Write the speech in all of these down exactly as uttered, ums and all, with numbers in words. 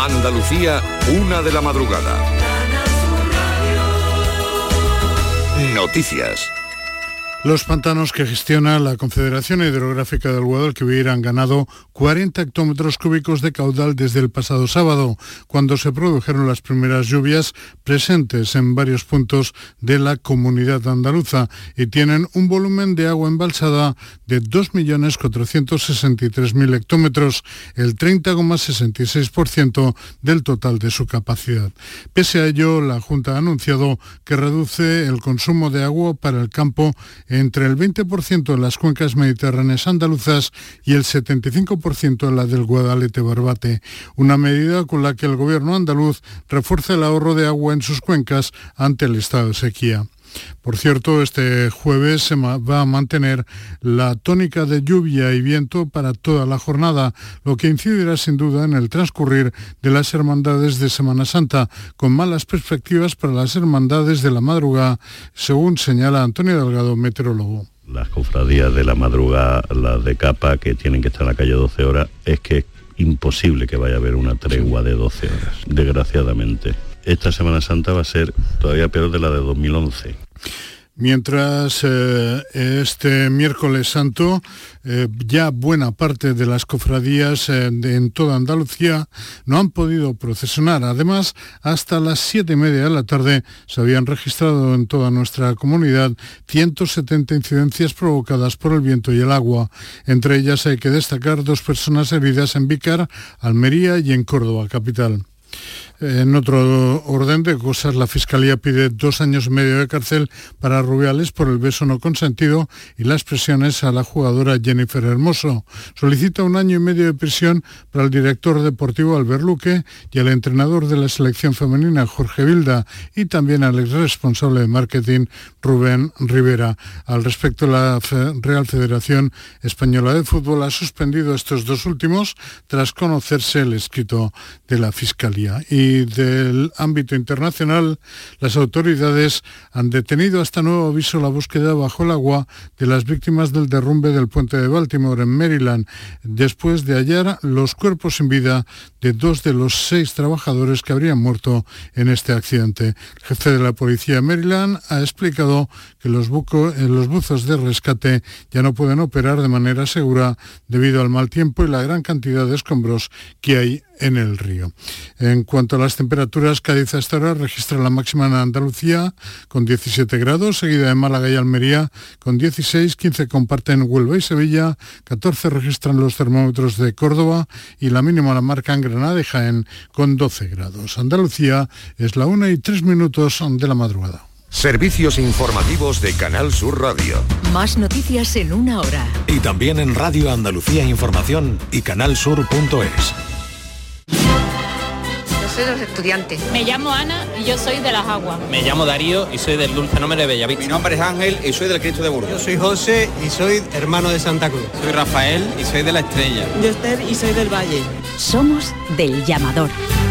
Andalucía, una de la madrugada. Noticias. Los pantanos que gestiona la Confederación Hidrográfica del Guadalquivir han ganado cuarenta hectómetros cúbicos de caudal desde el pasado sábado, cuando se produjeron las primeras lluvias presentes en varios puntos de la comunidad andaluza, y tienen un volumen de agua embalsada de dos millones cuatrocientos sesenta y tres mil hectómetros, el treinta coma sesenta y seis por ciento del total de su capacidad. Pese a ello, la Junta ha anunciado que reduce el consumo de agua para el campo entre el veinte por ciento en las cuencas mediterráneas andaluzas y el setenta y cinco por ciento en la del Guadalete-Barbate, una medida con la que el gobierno andaluz refuerza el ahorro de agua en sus cuencas ante el estado de sequía. Por cierto, este jueves se va a mantener la tónica de lluvia y viento para toda la jornada, lo que incidirá sin duda en el transcurrir de las hermandades de Semana Santa, con malas perspectivas para las hermandades de la madrugada, según señala Antonio Delgado, meteorólogo. Las cofradías de la madrugada, las de capa, que tienen que estar en la calle doce horas, es que es imposible que vaya a haber una tregua de doce horas, desgraciadamente. Esta Semana Santa va a ser todavía peor de la de dos mil once. Mientras eh, este miércoles santo eh, ya buena parte de las cofradías eh, de, en toda Andalucía no han podido procesionar. Además, hasta las siete y media de la tarde se habían registrado en toda nuestra comunidad ciento setenta incidencias provocadas por el viento y el agua. Entre ellas hay que destacar dos personas heridas en Vícar, Almería y en Córdoba capital. En otro orden de cosas, la Fiscalía pide dos años y medio de cárcel para Rubiales por el beso no consentido y las presiones a la jugadora Jennifer Hermoso. Solicita un año y medio de prisión para el director deportivo Albert Luque y al entrenador de la selección femenina Jorge Vilda, y también al exresponsable de marketing Rubén Rivera. Al respecto, la Real Federación Española de Fútbol ha suspendido estos dos últimos tras conocerse el escrito de la Fiscalía. Y del ámbito internacional, las autoridades han detenido hasta nuevo aviso la búsqueda bajo el agua de las víctimas del derrumbe del puente de Baltimore en Maryland, después de hallar los cuerpos sin vida de dos de los seis trabajadores que habrían muerto en este accidente. El jefe de la policía de Maryland ha explicado que los, buco, los buzos de rescate ya no pueden operar de manera segura debido al mal tiempo y la gran cantidad de escombros que hay en el río. En cuanto a las temperaturas, Cádiz a esta hora registra la máxima en Andalucía con diecisiete grados, seguida de Málaga y Almería con dieciséis, quince comparten Huelva y Sevilla, catorce registran los termómetros de Córdoba y la mínima la marcan Granada y Jaén con doce grados. Andalucía es la una y tres minutos de la madrugada. Servicios informativos de Canal Sur Radio. Más noticias en una hora. Y también en Radio Andalucía Información y canalsur punto es. Soy de los estudiantes. Me llamo Ana y yo soy de Las Aguas. Me llamo Darío y soy del Dulce Nombre de Bellavista. Mi nombre es Ángel y soy del Cristo de Burgos. Yo soy José y soy hermano de Santa Cruz. Soy Rafael y soy de La Estrella. Yo Esther y soy del Valle. Somos del Llamador.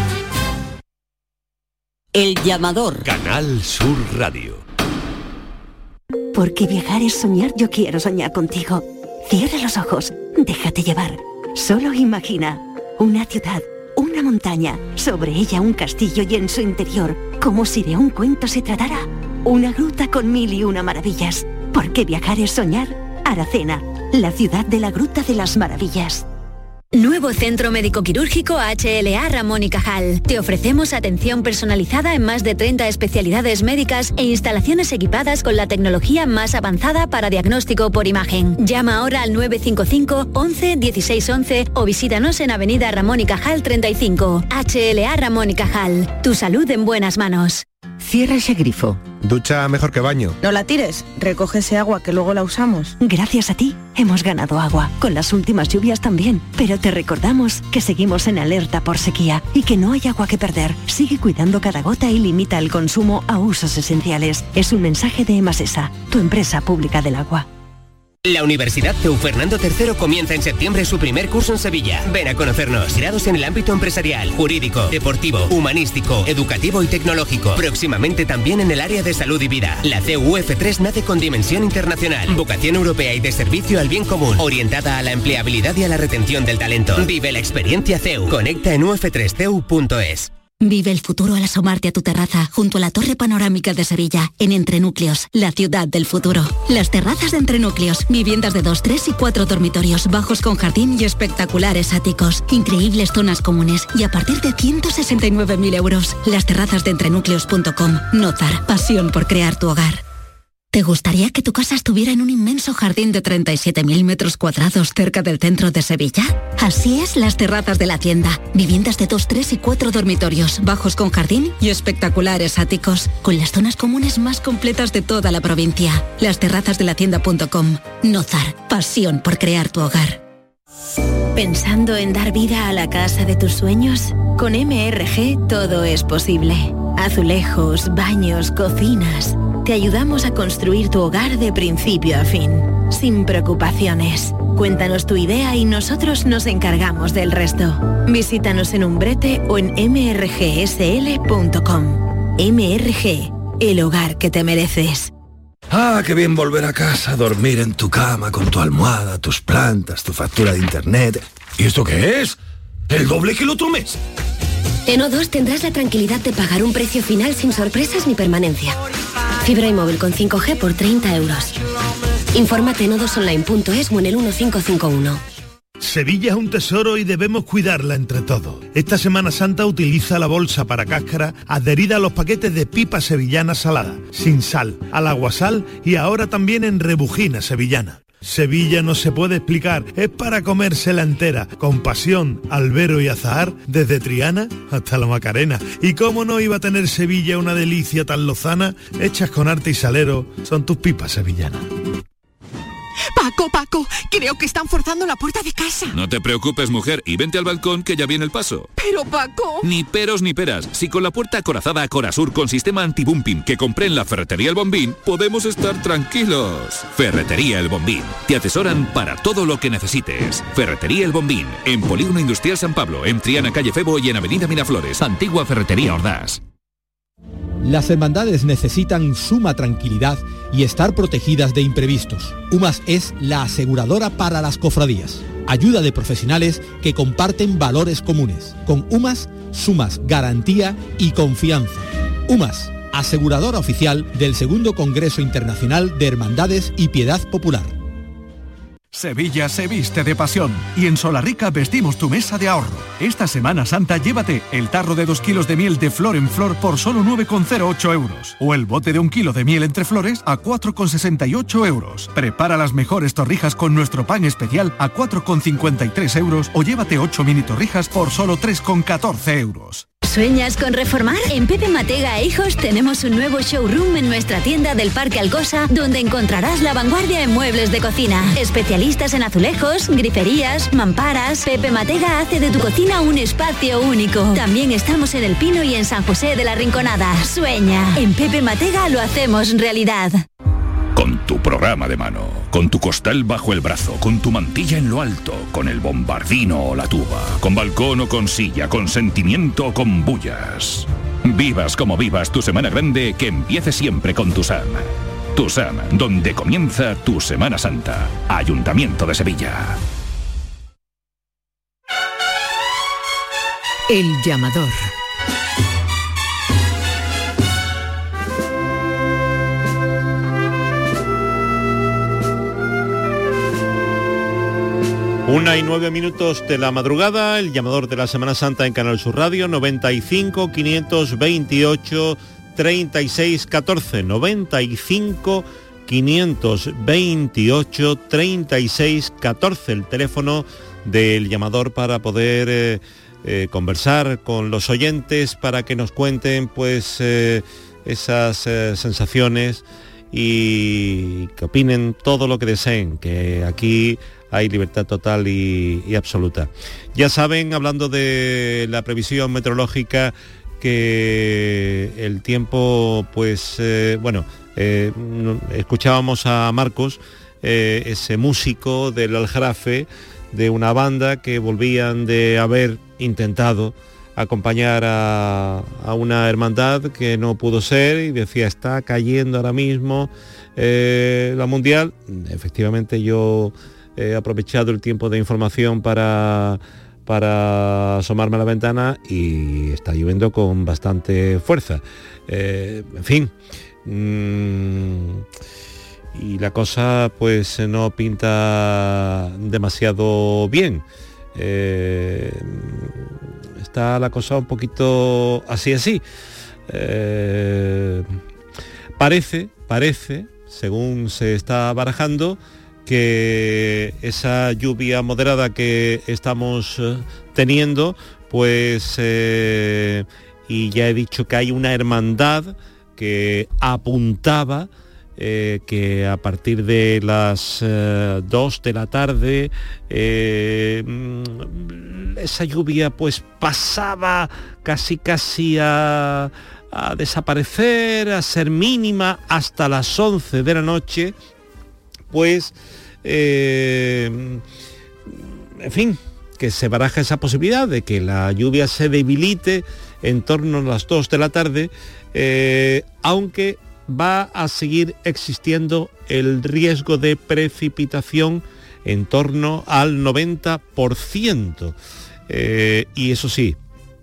El Llamador. Canal Sur Radio. Porque viajar es soñar, yo quiero soñar contigo. Cierra los ojos, déjate llevar. Solo imagina una ciudad, una montaña, sobre ella un castillo y en su interior, como si de un cuento se tratara, una gruta con mil y una maravillas. Porque viajar es soñar. Aracena, la ciudad de la Gruta de las Maravillas. Nuevo Centro Médico Quirúrgico H L A Ramón y Cajal. Te ofrecemos atención personalizada en más de treinta especialidades médicas e instalaciones equipadas con la tecnología más avanzada para diagnóstico por imagen. Llama ahora al nueve cinco cinco, once, dieciséis once o visítanos en Avenida Ramón y Cajal treinta y cinco. H L A Ramón y Cajal. Tu salud en buenas manos. Cierra ese grifo. Ducha mejor que baño. No la tires, recoge ese agua que luego la usamos. Gracias a ti hemos ganado agua, con las últimas lluvias también. Pero te recordamos que seguimos en alerta por sequía y que no hay agua que perder. Sigue cuidando cada gota y limita el consumo a usos esenciales. Es un mensaje de Emasesa, tu empresa pública del agua. La Universidad C E U Fernando tercero comienza en septiembre su primer curso en Sevilla. Ven a conocernos. Grados en el ámbito empresarial, jurídico, deportivo, humanístico, educativo y tecnológico. Próximamente también en el área de salud y vida. La C E U F tres nace con dimensión internacional, vocación europea y de servicio al bien común, orientada a la empleabilidad y a la retención del talento. Vive la experiencia C E U. Conecta en u f tres c u punto es. Vive el futuro al asomarte a tu terraza, junto a la Torre Panorámica de Sevilla, en Entrenúcleos, la ciudad del futuro. Las terrazas de Entrenúcleos, viviendas de dos, tres y cuatro dormitorios, bajos con jardín y espectaculares áticos. Increíbles zonas comunes y a partir de ciento sesenta y nueve mil euros. Las terrazas de entrenúcleos punto com. Nozar, pasión por crear tu hogar. ¿Te gustaría que tu casa estuviera en un inmenso jardín de treinta y siete mil metros cuadrados cerca del centro de Sevilla? Así es Las Terrazas de la Hacienda. Viviendas de dos, tres y cuatro dormitorios, bajos con jardín y espectaculares áticos, con las zonas comunes más completas de toda la provincia. las terrazas de la hacienda punto com. Nozar, pasión por crear tu hogar. ¿Pensando en dar vida a la casa de tus sueños? Con M R G todo es posible. Azulejos, baños, cocinas. Te ayudamos a construir tu hogar de principio a fin, sin preocupaciones. Cuéntanos tu idea y nosotros nos encargamos del resto. Visítanos en Umbrete o en m r g s l punto com. M R G, el hogar que te mereces. Ah, qué bien volver a casa, dormir en tu cama con tu almohada, tus plantas, tu factura de internet. ¿Y esto qué es? ¿El doble que el otro mes? En O dos tendrás la tranquilidad de pagar un precio final sin sorpresas ni permanencia. Fibra y móvil con cinco G por treinta euros. Infórmate en o dos online punto es o en el uno cinco cinco uno. Sevilla es un tesoro y debemos cuidarla entre todos. Esta Semana Santa utiliza la bolsa para cáscara adherida a los paquetes de pipa sevillana salada, sin sal, al aguasal y ahora también en rebujina sevillana. Sevilla no se puede explicar, es para comérsela entera, con pasión, albero y azahar, desde Triana hasta la Macarena. Y cómo no iba a tener Sevilla una delicia tan lozana, hechas con arte y salero, son tus pipas sevillanas. Paco, Paco, creo que están forzando la puerta de casa. No te preocupes, mujer, y vente al balcón que ya viene el paso. Pero, Paco... Ni peros ni peras. Si con la puerta acorazada Corasur con sistema anti-bumping que compré en la Ferretería El Bombín, podemos estar tranquilos. Ferretería El Bombín. Te atesoran para todo lo que necesites. Ferretería El Bombín. En Polígono Industrial San Pablo, en Triana, calle Febo y en Avenida Miraflores. Antigua Ferretería Ordaz. Las hermandades necesitan suma tranquilidad y estar protegidas de imprevistos. UMAS es la aseguradora para las cofradías. Ayuda de profesionales que comparten valores comunes. Con UMAS sumas garantía y confianza. UMAS, aseguradora oficial del segundo Congreso Internacional de Hermandades y Piedad Popular. Sevilla se viste de pasión y en Solarrica vestimos tu mesa de ahorro. Esta Semana Santa llévate el tarro de dos kilos de miel de flor en flor por solo nueve con cero ocho euros o el bote de un kilo de miel entre flores a cuatro con sesenta y ocho euros. Prepara las mejores torrijas con nuestro pan especial a cuatro con cincuenta y tres euros o llévate ocho mini torrijas por solo tres con catorce euros. ¿Sueñas con reformar? En Pepe Matega e Hijos tenemos un nuevo showroom en nuestra tienda del Parque Alcosa, donde encontrarás la vanguardia en muebles de cocina. Especialistas en azulejos, griferías, mamparas. Pepe Matega hace de tu cocina un espacio único. También estamos en El Pino y en San José de la Rinconada. Sueña. En Pepe Matega lo hacemos realidad. Con tu programa de mano, con tu costal bajo el brazo, con tu mantilla en lo alto, con el bombardino o la tuba, con balcón o con silla, con sentimiento o con bullas. Vivas como vivas tu Semana Grande, que empiece siempre con Tusam. Tusam, donde comienza tu Semana Santa. Ayuntamiento de Sevilla. El llamador. Una y nueve minutos de la madrugada, el llamador de la Semana Santa en Canal Sur Radio, noventa y cinco, quinientos veintiocho, treinta y seis, catorce, noventa y cinco, quinientos veintiocho, treinta y seis, catorce, el teléfono del llamador para poder eh, eh, conversar con los oyentes, para que nos cuenten pues eh, esas eh, sensaciones y que opinen todo lo que deseen, que aquí hay libertad total y, y absoluta. Ya saben, hablando de la previsión meteorológica, que el tiempo, pues, eh, bueno, eh, escuchábamos a Marcos eh, ese músico del Aljarafe, de una banda que volvían de haber intentado acompañar a, a una hermandad que no pudo ser, y decía, está cayendo ahora mismo eh, la Mundial. Efectivamente, yo he aprovechado el tiempo de información para, para asomarme a la ventana y está lloviendo con bastante fuerza. Eh, en fin, mmm, y la cosa pues no pinta demasiado bien. Eh, está la cosa un poquito así así. Eh, parece, parece, según se está barajando, que esa lluvia moderada que estamos eh, teniendo, pues, eh, y ya he dicho que hay una hermandad que apuntaba Eh, que a partir de las eh, dos de la tarde eh, esa lluvia pues pasaba casi casi a, a desaparecer, a ser mínima hasta las once de la noche, pues eh, en fin, que se baraja esa posibilidad de que la lluvia se debilite en torno a las dos de la tarde, eh, aunque va a seguir existiendo el riesgo de precipitación en torno al noventa por ciento. Eh, y eso sí,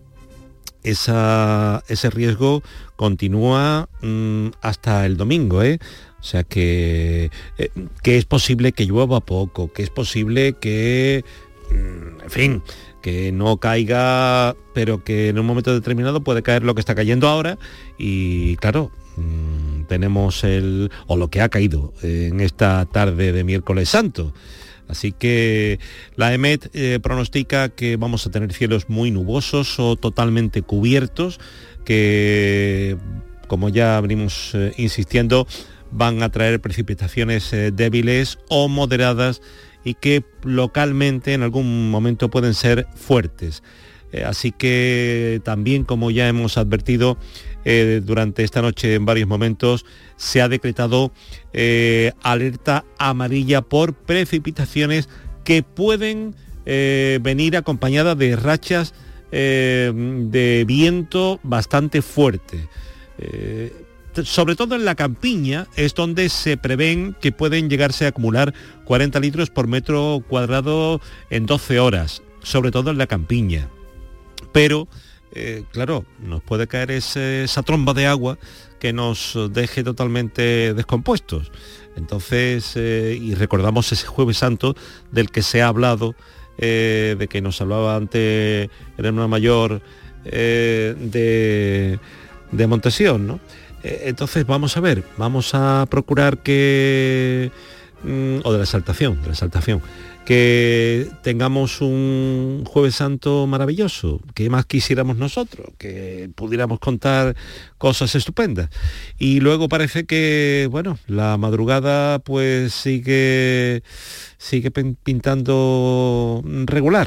esa, ese riesgo continúa mmm, hasta el domingo, ¿eh? O sea que, eh, que es posible que llueva poco, que es posible que, mmm, en fin, que no caiga, pero que en un momento determinado puede caer lo que está cayendo ahora. Y claro, mmm, tenemos el, o lo que ha caído en esta tarde de miércoles santo. Así que la EMET eh, pronostica que vamos a tener cielos muy nubosos o totalmente cubiertos, que, como ya venimos eh, insistiendo, van a traer precipitaciones eh, débiles o moderadas y que localmente en algún momento pueden ser fuertes. Eh, así que también, como ya hemos advertido eh, durante esta noche en varios momentos, se ha decretado eh, alerta amarilla por precipitaciones que pueden eh, venir acompañadas de rachas eh, de viento bastante fuerte. Eh, sobre todo en la campiña es donde se prevén que pueden llegarse a acumular cuarenta litros por metro cuadrado en doce horas, sobre todo en la campiña. Pero, eh, claro, nos puede caer ese, esa tromba de agua que nos deje totalmente descompuestos. Entonces, eh, y recordamos ese Jueves Santo del que se ha hablado, eh, de que nos hablaba antes el hermano mayor eh, de, de Montesión, ¿no? Eh, entonces, vamos a ver, vamos a procurar que... Mm, o de la exaltación, de la exaltación, que tengamos un Jueves Santo maravilloso. ¿Qué más quisiéramos nosotros? Que pudiéramos contar cosas estupendas. Y luego parece que, bueno, la madrugada pues sigue, sigue pintando regular,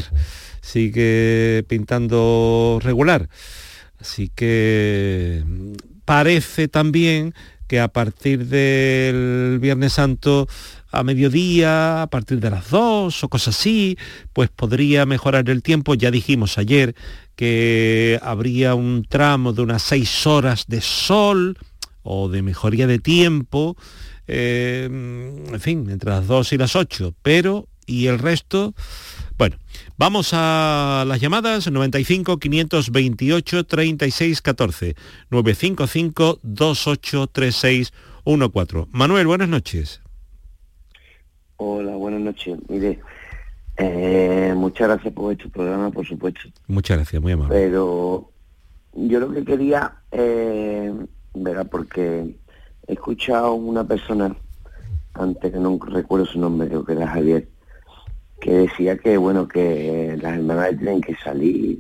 sigue pintando regular. Así que parece también que a partir del Viernes Santo a mediodía, a partir de las dos o cosas así, pues podría mejorar el tiempo. Ya dijimos ayer que habría un tramo de unas seis horas de sol o de mejoría de tiempo, eh, en fin, entre las dos y las ocho, pero y el resto, bueno, vamos a las llamadas. Noventa y cinco, quinientos veintiocho, treinta y seis, catorce, nueve cinco cinco, dos ocho tres seis uno cuatro. Manuel, buenas noches. Hola, buenas noches. Mire, eh, muchas gracias por este programa, por supuesto. Muchas gracias, muy amable. Pero yo lo que quería, eh, verá, porque he escuchado a una persona, antes que no recuerdo su nombre, creo que era Javier, que decía que, bueno, que las hermandades tienen que salir.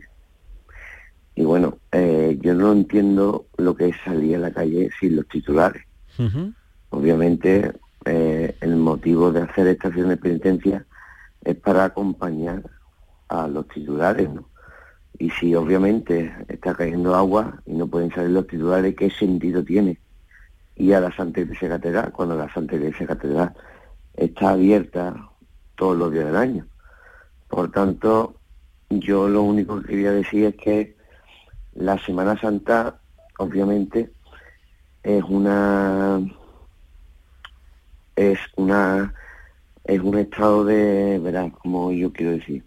Y bueno, eh, yo no entiendo lo que es salir a la calle sin los titulares. Uh-huh. Obviamente, eh, el motivo de hacer esta acción de penitencia es para acompañar a los titulares, ¿no? Y si obviamente está cayendo agua y no pueden salir los titulares, ¿qué sentido tiene ir a la Santa Iglesia Catedral cuando la Santa Iglesia Catedral está abierta todos los días del año. Por tanto, yo lo único que quería decir es que la Semana Santa, obviamente, es una es una es un estado de, verás, como yo quiero decir,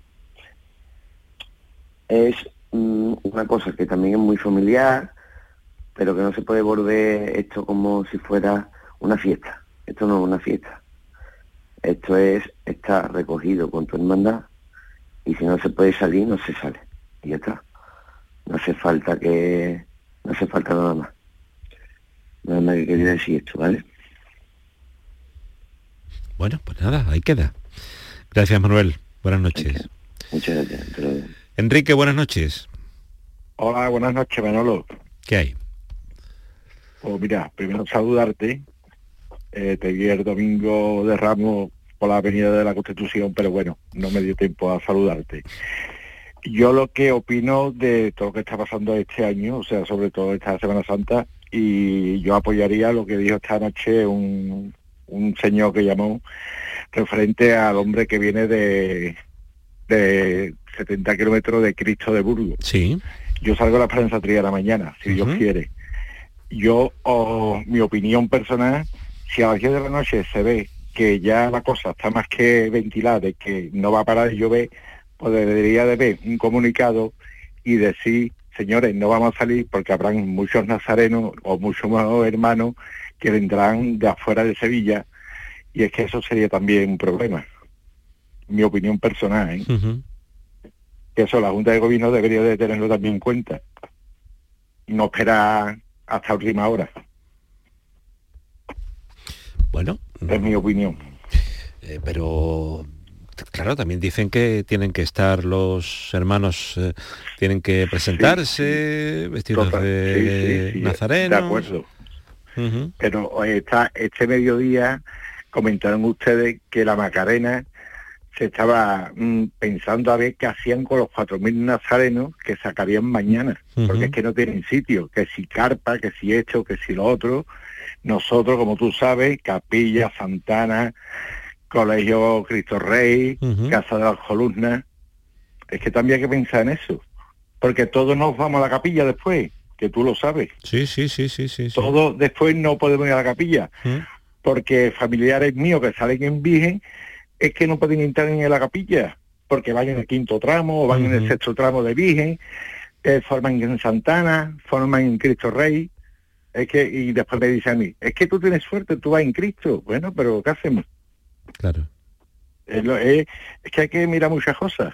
es mm, una cosa que también es muy familiar, pero que no se puede volver esto como si fuera una fiesta. Esto no es una fiesta. Esto es estar recogido con tu hermandad, y si no se puede salir, no se sale. Y ya está. No hace falta que... No hace falta nada más. Nada más que quería decir esto, ¿vale? Bueno, pues nada, ahí queda. Gracias, Manuel. Buenas noches. Muchas gracias. Pero... Enrique, buenas noches. Hola, buenas noches, Manolo. ¿Qué hay? Pues mira, primero saludarte. Eh, te vi el domingo de Ramos por la Avenida de la Constitución, pero bueno, no me dio tiempo a saludarte. Yo lo que opino de todo lo que está pasando este año, o sea, sobre todo esta Semana Santa, y yo apoyaría lo que dijo esta noche un, un señor que llamó referente al hombre que viene de, de setenta kilómetros de Cristo de Burgos. Sí. Yo salgo a la Esperanza Triana mañana, si uh-huh. Dios quiere. Yo, oh, mi opinión personal, si a las diez de la noche se ve que ya la cosa está más que ventilada, de que no va a parar de llover, pues debería de haber un comunicado y decir, señores, no vamos a salir porque habrán muchos nazarenos o muchos hermanos que vendrán de afuera de Sevilla, y es que eso sería también un problema. Mi opinión personal, ¿eh? Uh-huh. Que eso la Junta de Gobierno debería de tenerlo también en cuenta. No esperar hasta última hora. Bueno, es mi opinión. Eh, pero claro, también dicen que tienen que estar los hermanos, eh, tienen que presentarse, sí, sí. vestidos Total, de sí, sí, sí, nazarenos. De acuerdo. Uh-huh. Pero está, este mediodía comentaron ustedes que la Macarena se estaba mm, pensando a ver qué hacían con los cuatro mil nazarenos que sacarían mañana, uh-huh. porque es que no tienen sitio, que si carpa, que si esto, que si lo otro. Nosotros, como tú sabes, Capilla, Santana, Colegio Cristo Rey, uh-huh. Casa de las Columnas, es que también hay que pensar en eso, porque todos nos vamos a la capilla después, que tú lo sabes. Sí, sí, sí, sí, sí. Todos sí. Después no podemos ir a la capilla, uh-huh. porque familiares míos que salen en Virgen, es que no pueden entrar ni en la capilla, porque van en el quinto tramo, o van uh-huh. en el sexto tramo de Virgen, eh, forman en Santana, forman en Cristo Rey, es que, y después me dice a mí, es que tú tienes suerte, tú vas en Cristo. Bueno, pero ¿qué hacemos? Claro. Es, lo, es, es que hay que mirar muchas cosas.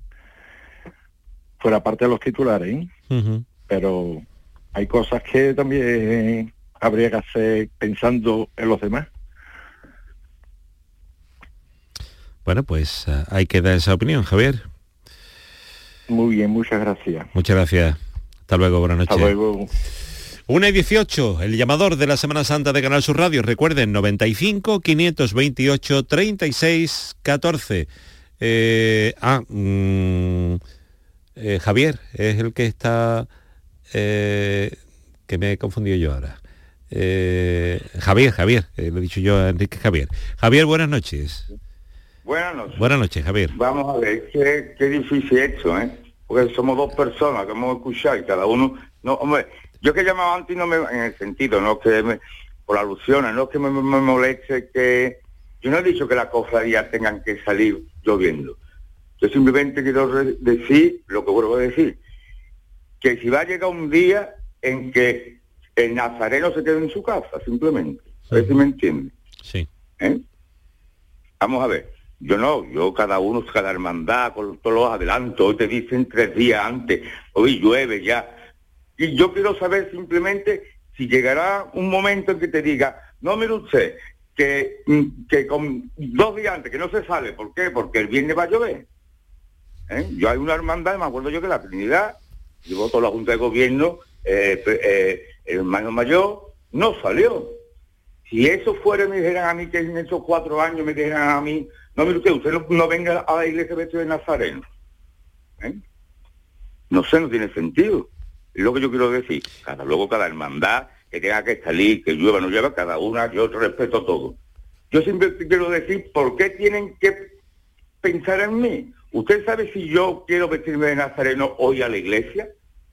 Fuera parte de los titulares, ¿eh? Uh-huh. Pero hay cosas que también habría que hacer pensando en los demás. Bueno, pues uh, hay que dar esa opinión, Javier. Muy bien, muchas gracias. Muchas gracias. Hasta luego, buenas noches. Hasta luego. una y dieciocho, el llamador de la Semana Santa de Canal Sur Radio. Recuerden, noventa y cinco, quinientos veintiocho, treinta y seis, catorce. Eh, ah, mmm, eh, Javier es el que está... Eh, que me he confundido yo ahora. Eh, Javier, Javier, eh, lo he dicho yo a Enrique Javier. Javier, buenas noches. Buenas noches. Buenas noches, Javier. Vamos a ver, qué, qué difícil esto, ¿eh? Porque somos dos personas que hemos escuchado y cada uno... No, hombre, yo que llamaba antes no me... En el sentido, no que me... Por alusiones, no es que me, me, me moleste que... Yo no he dicho que las cofradías tengan que salir lloviendo. Yo simplemente quiero re- decir lo que vuelvo a decir. Que si va a llegar un día en que el nazareno se quede en su casa, simplemente. A ver si me entiende. Sí. ¿Eh? Vamos a ver. Yo no, yo cada uno, cada hermandad, con todos los adelantos, hoy te dicen tres días antes, hoy llueve ya. Y yo quiero saber simplemente si llegará un momento en que te diga, no, mire usted, que, que con dos días antes, que no se sale. ¿Por qué? Porque el viernes va a llover. ¿Eh? Yo hay una hermandad, me acuerdo yo que la Trinidad, llevó toda la Junta de Gobierno, eh, eh, el hermano mayor, no salió. Si eso fuera, me dijeran a mí que en esos cuatro años me dijeran a mí, no, mire usted, usted no, no venga a la iglesia vestido de nazareno. ¿Eh? No sé, no tiene sentido. Es lo que yo quiero decir. Cada luego cada hermandad que tenga que salir, que llueva o no llueva, cada una, yo respeto todo. yo siempre quiero decir, ¿por qué tienen que pensar en mí? ¿Usted sabe si yo quiero vestirme de nazareno hoy a la iglesia?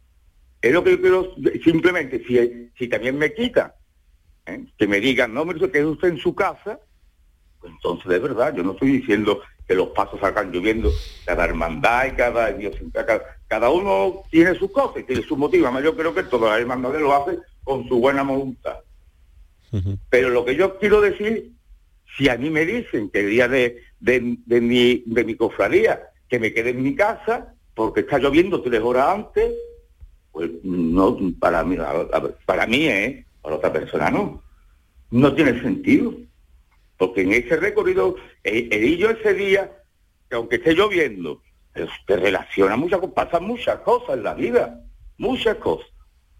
Es lo que yo quiero, simplemente, si, si también me quitan, ¿eh? que me digan, no, me dice que es usted en su casa, pues entonces de verdad, yo no estoy diciendo que los pasos salgan lloviendo, cada hermandad y cada Dios, cada, cada uno tiene sus cosas, tiene sus motivos, además yo creo que todas las hermandades lo hacen con su buena voluntad. Uh-huh. Pero lo que yo quiero decir, si a mí me dicen que el día de, de, de, mi, de mi cofradía, que me quede en mi casa, porque está lloviendo tres horas antes, pues no, para mí, para mí, ¿eh? Para otra persona no. No tiene sentido. Porque en ese recorrido, el, el hillo ese día, que aunque esté lloviendo, te relaciona muchas cosas, pasan muchas cosas en la vida, muchas cosas,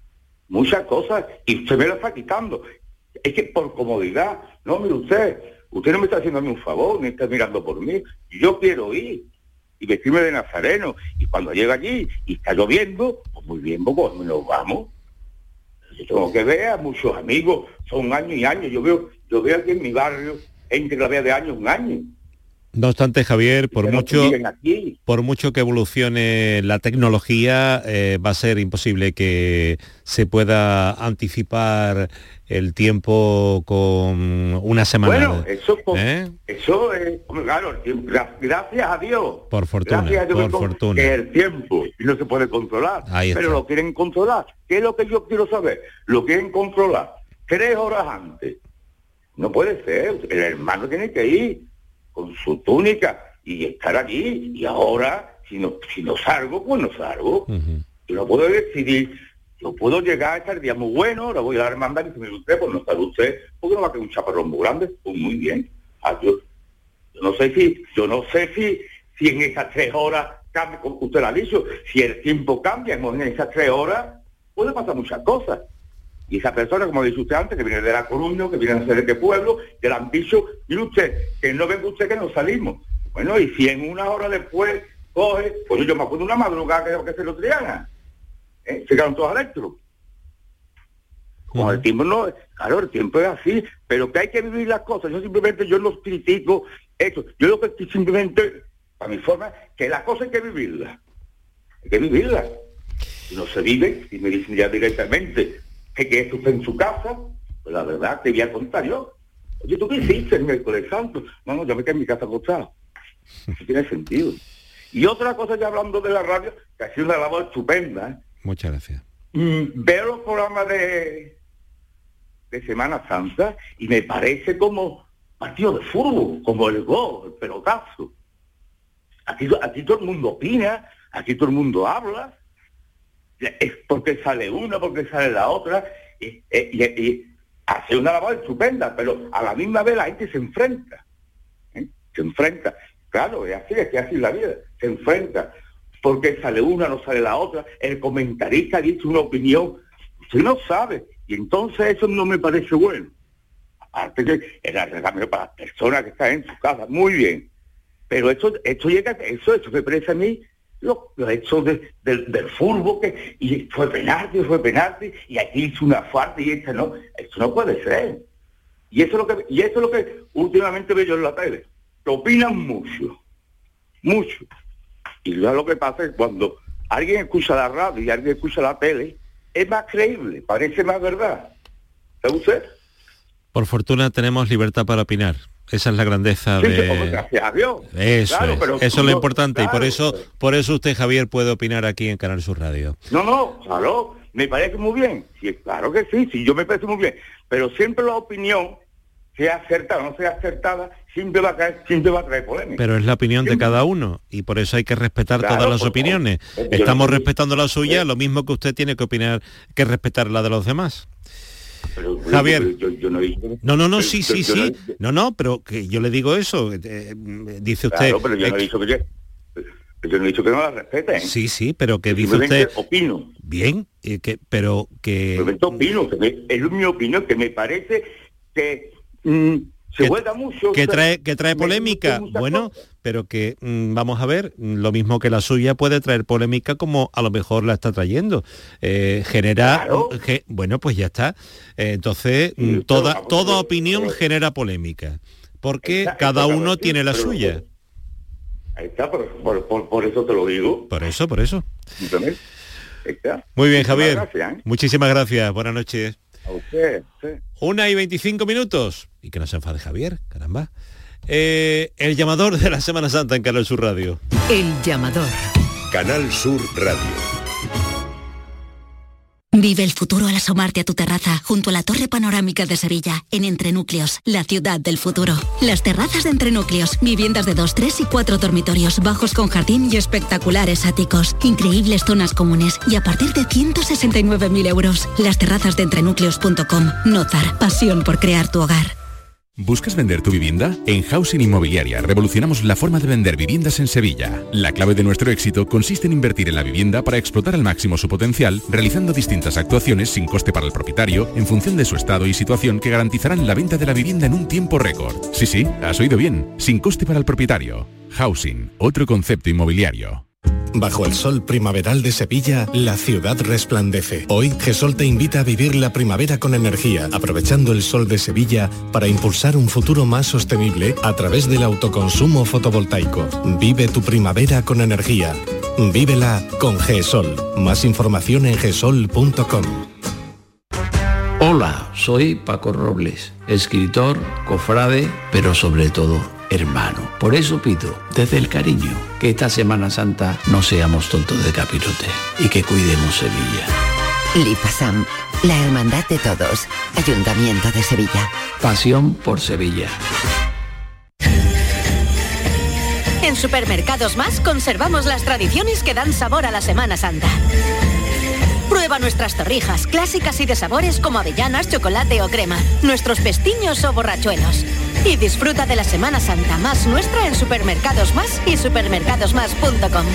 muchas cosas, y usted me lo está quitando. Es que por comodidad, no, mire usted, usted no me está haciendo a mí un favor, ni está mirando por mí, yo quiero ir, y vestirme de nazareno, y cuando llega allí, y está lloviendo, pues muy bien, pues nos vamos. Yo tengo que ver a muchos amigos, son años y años, yo veo, yo veo aquí en mi barrio, gente que la vea de años, un año. No obstante, Javier, por mucho, por mucho que evolucione la tecnología, eh, va a ser imposible que se pueda anticipar el tiempo con una semana. Bueno, eso, ¿eh? eso es, claro, gracias a Dios. Por fortuna, gracias a Dios por que fortuna. Que el tiempo y no se puede controlar, Ahí pero está. lo quieren controlar. ¿Qué es lo que yo quiero saber? Lo quieren controlar tres horas antes. No puede ser, el hermano tiene que ir con su túnica y estar allí, y ahora, si no, si no salgo, pues no salgo. Uh-huh. Yo no puedo decidir, yo puedo llegar a estar día muy bueno, ahora voy a dar mandar y si me usted, pues no sale usted, porque no va a quedar un chaparrón muy grande, pues muy bien. Ah, yo, yo no sé si, yo no sé si, si en esas tres horas cambia, como usted lo ha dicho, si el tiempo cambia, en esas tres horas puede pasar muchas cosas. Y esa persona, como dice usted antes, que viene de La Coruña, que viene a ser de qué pueblo, que le han dicho, mire usted, que no venga usted que no salimos. Bueno, y si en una hora después coge, pues yo me acuerdo una madrugada que, que se lo Triana, ¿eh? Se quedaron todos adentro. Con el tiempo no, claro, el tiempo es así, pero que hay que vivir las cosas. Yo simplemente, yo no critico eso. Yo lo que estoy simplemente, para mi forma, que las cosas hay que vivirlas. Hay que vivirlas. Si no se vive, si me dicen ya directamente que, que esto está en su casa, pues la verdad te voy a contar yo. Oye, ¿tú qué hiciste el miércoles santo? No, no, yo me quedé en mi casa acostado. Eso tiene sentido. Y otra cosa, ya hablando de la radio, que ha sido una labor estupenda. ¿eh? Muchas gracias. Mm, veo los programas de, de Semana Santa y me parece como partido de fútbol, como el gol, el pelotazo. Aquí, aquí todo el mundo opina, aquí todo el mundo habla. Es porque sale una, porque sale la otra, y, y, y hace una labor estupenda, pero a la misma vez la gente se enfrenta, ¿eh? se enfrenta, claro, es así, es que así es la vida, se enfrenta, porque sale una, no sale la otra, el comentarista dice una opinión, usted no sabe, y entonces eso no me parece bueno. Aparte que el arreglo para las personas que están en su casa, muy bien, pero esto, esto llega, eso, eso me parece a mí, Lo, lo hecho de, de, del fútbol, que y fue penalti, fue penalti, y aquí hizo una falta y esta no, esto no puede ser. Y eso es lo que, y eso es lo que últimamente veo yo en la tele, que opinan mucho, mucho. Y ya lo que pasa es cuando alguien escucha la radio y alguien escucha la tele, es más creíble, parece más verdad. ¿Sabe usted? Por fortuna tenemos libertad para opinar. Esa es la grandeza sí, de... Gracias a Dios. Eso claro, es, pero eso es lo no, importante, claro, y por eso, pero... por eso usted, Javier, puede opinar aquí en Canal Sur Radio. No, no, claro, me parece muy bien. Sí, claro que sí, sí, yo me parece muy bien. Pero siempre la opinión, sea acertada o no sea acertada, siempre va a caer, siempre va a traer polémica. Pero es la opinión siempre. de cada uno, y por eso hay que respetar claro, todas las pues, opiniones. No, Estamos no, respetando la suya, ¿eh? Lo mismo que usted tiene que opinar, que respetar la de los demás. Pero, Javier, yo, yo no, digo, no, no, no, pero, sí, yo, sí, yo sí, no, no, no, pero que yo le digo eso, eh, dice usted... Claro, pero yo no he dicho que yo, yo no he dicho que no la respeten. Sí, sí, pero que yo dice usted... opino. Bien, eh, que, pero que... Simplemente opino, que me, es mi opinión, que me parece que... Mm, se que, vuelta mucho. Que o sea, trae, que trae polémica, bueno, cosas. Pero que mm, vamos a ver, lo mismo que la suya puede traer polémica como a lo mejor la está trayendo. Eh, genera, claro. ge, bueno, pues ya está. Eh, entonces, sí, toda, toda opinión genera polémica. porque Está, cada está, uno sí, tiene la pero- suya. Ahí está, por, por, por, por eso te lo digo. Por eso, por eso. Simplemente. Ahí está. Muy bien, Muchísimas Javier. gracias, ¿eh? Muchísimas gracias. Buenas noches. A usted, sí. Una y veinticinco minutos. Y que no se enfade Javier, caramba. Eh, el llamador de la Semana Santa en Canal Sur Radio. El llamador. Canal Sur Radio. Vive el futuro al asomarte a tu terraza junto a la Torre Panorámica de Sevilla, en Entrenúcleos, la ciudad del futuro. Las terrazas de Entrenúcleos, viviendas de dos, tres y cuatro dormitorios, bajos con jardín y espectaculares áticos, increíbles zonas comunes y a partir de ciento sesenta y nueve mil euros. Las terrazas de entrenúcleos punto com. Nozar, pasión por crear tu hogar. ¿Buscas vender tu vivienda? En Housing Inmobiliaria revolucionamos la forma de vender viviendas en Sevilla. La clave de nuestro éxito consiste en invertir en la vivienda para explotar al máximo su potencial, realizando distintas actuaciones sin coste para el propietario, en función de su estado y situación, que garantizarán la venta de la vivienda en un tiempo récord. Sí, sí, has oído bien, sin coste para el propietario. Housing, otro concepto inmobiliario. Bajo el sol primaveral de Sevilla, la ciudad resplandece. Hoy, GESOL te invita a vivir la primavera con energía, aprovechando el sol de Sevilla para impulsar un futuro más sostenible a través del autoconsumo fotovoltaico. Vive tu primavera con energía. Vívela con GESOL. Más información en gesol punto com. Hola, soy Paco Robles, escritor, cofrade, pero sobre todo hermano. Por eso pido, desde el cariño, que esta Semana Santa no seamos tontos de capirote y que cuidemos Sevilla. Lipasam, la hermandad de todos. Ayuntamiento de Sevilla. Pasión por Sevilla. En Supermercados Más conservamos las tradiciones que dan sabor a la Semana Santa. Prueba nuestras torrijas clásicas y de sabores como avellanas, chocolate o crema, nuestros pestiños o borrachuelos. Y disfruta de la Semana Santa más nuestra en Supermercados Más y supermercados más punto com.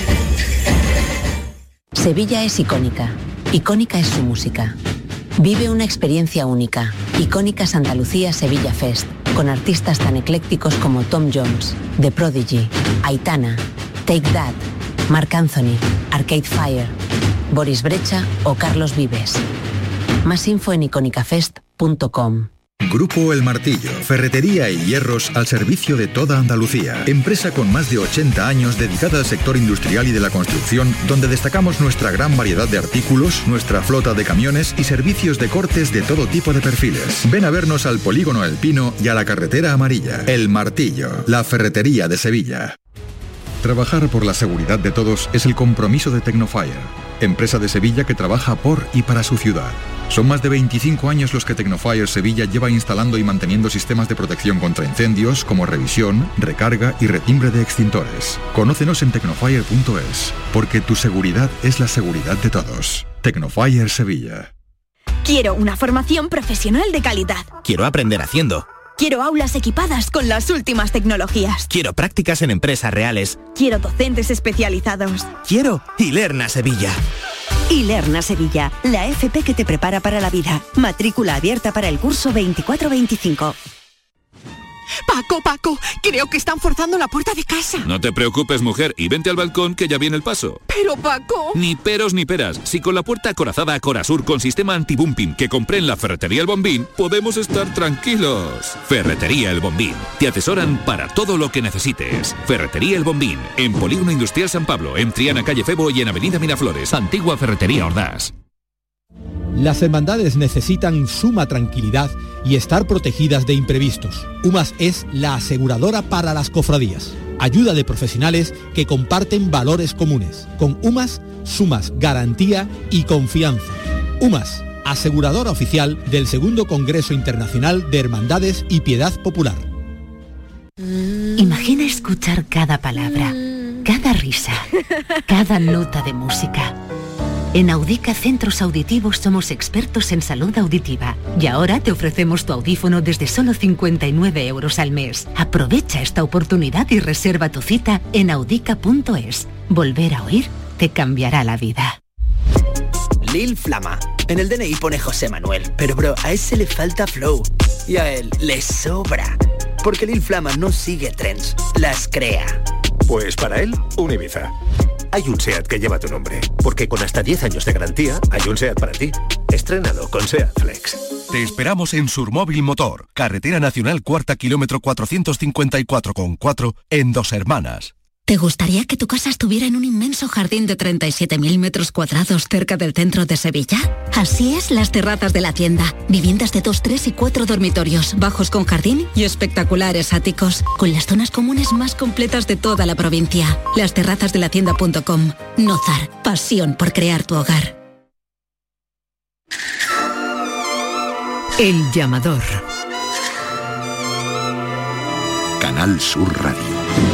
Sevilla es icónica. Icónica es su música. Vive una experiencia única. Icónicas Andalucía Sevilla Fest, con artistas tan eclécticos como Tom Jones, The Prodigy, Aitana, Take That, Marc Anthony, Arcade Fire, Boris Brecha o Carlos Vives. Más info en icónica fest punto com. Grupo El Martillo, ferretería y hierros al servicio de toda Andalucía. Empresa con más de ochenta años dedicada al sector industrial y de la construcción, donde destacamos nuestra gran variedad de artículos, nuestra flota de camiones y servicios de cortes de todo tipo de perfiles. Ven a vernos al Polígono El Pino y a la Carretera Amarilla. El Martillo, la ferretería de Sevilla. Trabajar por la seguridad de todos es el compromiso de Tecnofire, empresa de Sevilla que trabaja por y para su ciudad. Son más de veinticinco años los que Tecnofire Sevilla lleva instalando y manteniendo sistemas de protección contra incendios como revisión, recarga y retimbre de extintores. Conócenos en tecnofire punto es, porque tu seguridad es la seguridad de todos. Tecnofire Sevilla. Quiero una formación profesional de calidad. Quiero aprender haciendo. Quiero aulas equipadas con las últimas tecnologías. Quiero prácticas en empresas reales. Quiero docentes especializados. Quiero Ilerna Sevilla. Ilerna Sevilla, la F P que te prepara para la vida. Matrícula abierta para el curso veinticuatro veinticinco. Paco, Paco, creo que están forzando la puerta de casa. No te preocupes, mujer, y vente al balcón que ya viene el paso. Pero, Paco... Ni peros ni peras. Si con la puerta acorazada Corasur con sistema anti-bumping que compré en la Ferretería El Bombín, podemos estar tranquilos. Ferretería El Bombín. Te asesoran para todo lo que necesites. Ferretería El Bombín. En Polígono Industrial San Pablo, en Triana, calle Febo y en Avenida Miraflores. Antigua Ferretería Ordaz. Las hermandades necesitan suma tranquilidad y estar protegidas de imprevistos. UMAS es la aseguradora para las cofradías. Ayuda de profesionales que comparten valores comunes. Con UMAS sumas garantía y confianza. UMAS, aseguradora oficial del segundo Congreso Internacional de Hermandades y Piedad Popular. Imagina escuchar cada palabra, cada risa, cada nota de música. En Audica Centros Auditivos somos expertos en salud auditiva y ahora te ofrecemos tu audífono desde solo cincuenta y nueve euros al mes. Aprovecha esta oportunidad y reserva tu cita en audica punto es. Volver a oír te cambiará la vida. Lil Flama. En el D N I pone José Manuel, pero bro, a ese le falta flow y a él le sobra. Porque Lil Flama no sigue trends, las crea. Pues para él, un Ibiza. hay un SEAT que lleva tu nombre. Porque con hasta diez años de garantía, hay un SEAT para ti. Estrénalo con SEAT Flex. Te esperamos en Surmóvil Motor, Carretera Nacional Cuarta, kilómetro cuatrocientos cincuenta y cuatro coma cuatro, en Dos Hermanas. ¿Te gustaría que tu casa estuviera en un inmenso jardín de treinta y siete mil metros cuadrados cerca del centro de Sevilla? Así es Las Terrazas de la Hacienda. Viviendas de dos, tres y cuatro dormitorios, bajos con jardín y espectaculares áticos, con las zonas comunes más completas de toda la provincia. las terrazas de la hacienda punto com. Nozar, pasión por crear tu hogar. El llamador. Canal Sur Radio.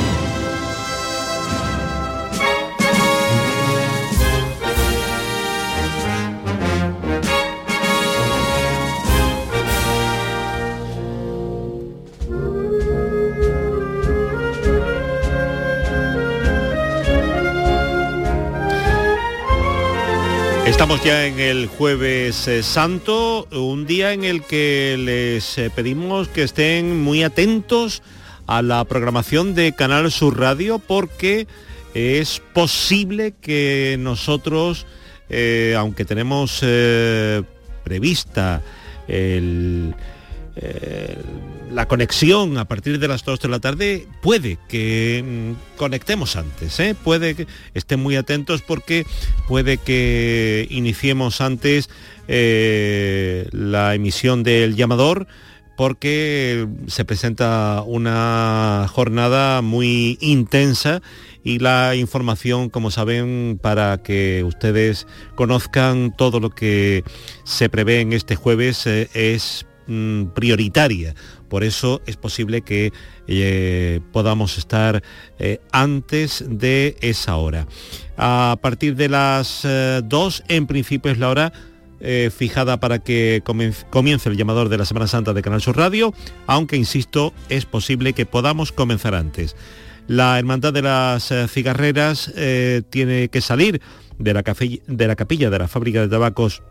Estamos ya en el Jueves eh, Santo, un día en el que les eh, pedimos que estén muy atentos a la programación de Canal Sur Radio, porque es posible que nosotros, eh, aunque tenemos eh, prevista el... Eh, la conexión a partir de las dos de la tarde, puede que mm, conectemos antes, ¿eh? Puede que estén muy atentos, porque puede que iniciemos antes eh, la emisión del llamador, porque se presenta una jornada muy intensa y la información, como saben, para que ustedes conozcan todo lo que se prevé en este jueves, eh, es prioritaria. Por eso es posible que eh, podamos estar eh, antes de esa hora. A partir de las eh, dos, en principio, es la hora eh, fijada para que comience el llamador de la Semana Santa de Canal Sur Radio, aunque, insisto, es posible que podamos comenzar antes. La Hermandad de las eh, Cigarreras eh, tiene que salir de la, de la capilla de la fábrica de tabacos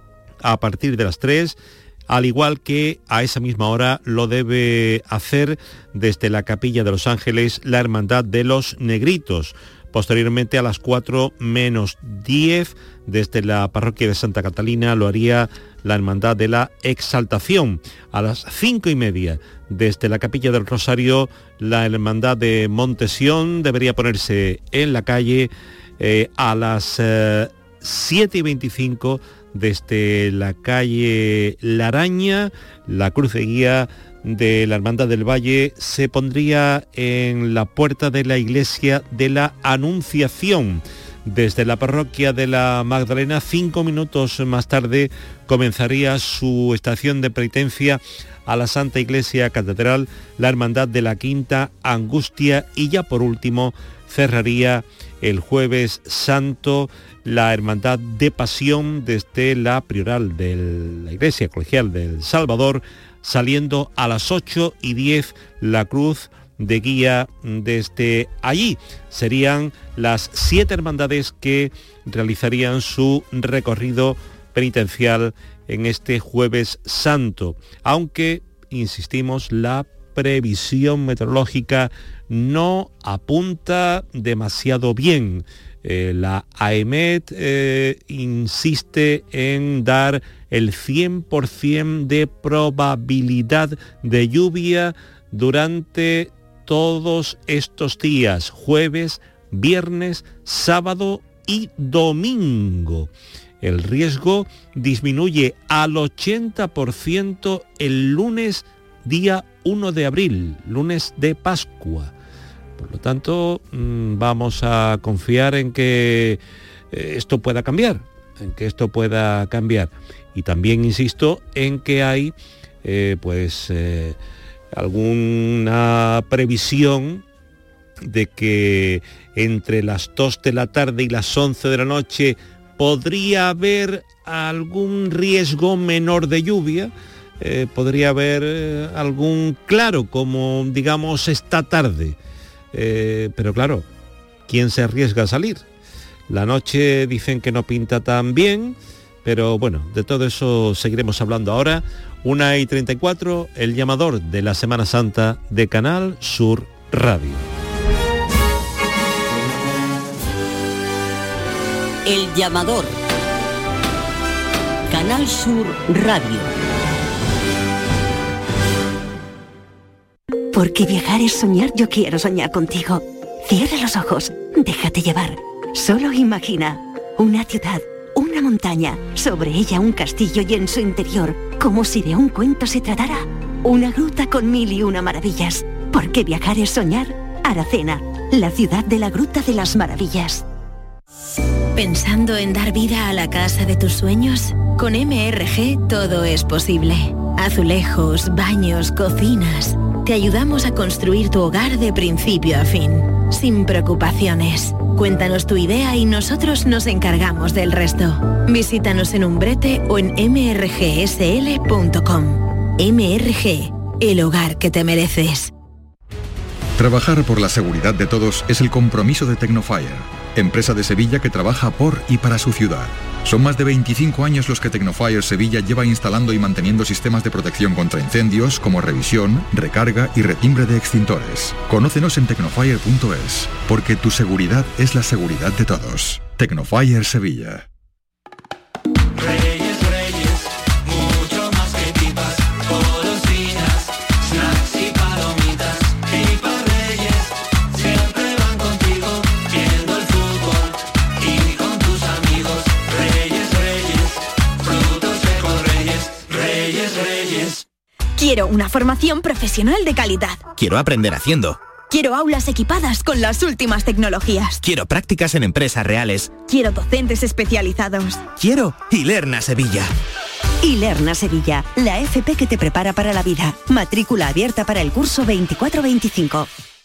a partir de las tres, al igual que a esa misma hora lo debe hacer desde la Capilla de los Ángeles la Hermandad de los Negritos. Posteriormente, a las cuatro menos diez, desde la parroquia de Santa Catalina lo haría la Hermandad de la Exaltación. A las cinco y media, desde la Capilla del Rosario, la Hermandad de Montesión debería ponerse en la calle. Eh, a las eh, siete y veinticinco, desde la calle La Araña, la cruz de guía de la Hermandad del Valle se pondría en la puerta de la iglesia de la Anunciación. Desde la parroquia de la Magdalena, cinco minutos más tarde, comenzaría su estación de penitencia a la Santa Iglesia Catedral, la Hermandad de la Quinta Angustia, y ya por último cerraría el Jueves Santo la Hermandad de Pasión desde la Prioral de la Iglesia Colegial del Salvador, saliendo a las ocho y diez la cruz de guía desde allí. Serían las siete hermandades que realizarían su recorrido penitencial en este Jueves Santo, aunque, insistimos, la previsión meteorológica no apunta demasiado bien. Eh, la AEMET eh, insiste en dar el cien por ciento de probabilidad de lluvia durante todos estos días, jueves, viernes, sábado y domingo. El riesgo disminuye al ochenta por ciento el lunes, día uno de abril, lunes de Pascua. Por lo tanto, vamos a confiar en que esto pueda cambiar, en que esto pueda cambiar. Y también insisto en que hay, eh, pues, eh, alguna previsión de que entre las dos de la tarde y las once de la noche podría haber algún riesgo menor de lluvia, eh, podría haber eh, algún claro, como digamos esta tarde. Eh, pero claro, ¿quién se arriesga a salir? La noche dicen que no pinta tan bien, pero bueno, de todo eso seguiremos hablando ahora. una y treinta y cuatro, el llamador de la Semana Santa de Canal Sur Radio. El llamador. Canal Sur Radio. Porque viajar es soñar, yo quiero soñar contigo. Cierra los ojos, déjate llevar. Solo imagina una ciudad, una montaña, sobre ella un castillo y en su interior, como si de un cuento se tratara, una gruta con mil y una maravillas. Porque viajar es soñar. Aracena, la ciudad de la Gruta de las Maravillas. ¿Pensando en dar vida a la casa de tus sueños? Con M R G todo es posible. Azulejos, baños, cocinas. Te ayudamos a construir tu hogar de principio a fin, sin preocupaciones. Cuéntanos tu idea y nosotros nos encargamos del resto. Visítanos en Umbrete o en m r g s l punto com. M R G, el hogar que te mereces. Trabajar por la seguridad de todos es el compromiso de Tecnofire, empresa de Sevilla que trabaja por y para su ciudad. Son más de veinticinco años los que Tecnofire Sevilla lleva instalando y manteniendo sistemas de protección contra incendios como revisión, recarga y retimbre de extintores. Conócenos en tecnofire punto es, porque tu seguridad es la seguridad de todos. Tecnofire Sevilla. Reyes, Reyes, mucho más que pipas, golosinas, snacks y palomitas. Pipas Reyes, siempre van contigo, viendo el fútbol y con tus amigos. Reyes, Reyes, frutos secos Reyes, Reyes, Reyes. Quiero una formación profesional de calidad. Quiero aprender haciendo. Quiero aulas equipadas con las últimas tecnologías. Quiero prácticas en empresas reales. Quiero docentes especializados. Quiero Ilerna Sevilla. Ilerna Sevilla, la F P que te prepara para la vida. Matrícula abierta para el curso veinticuatro veinticinco.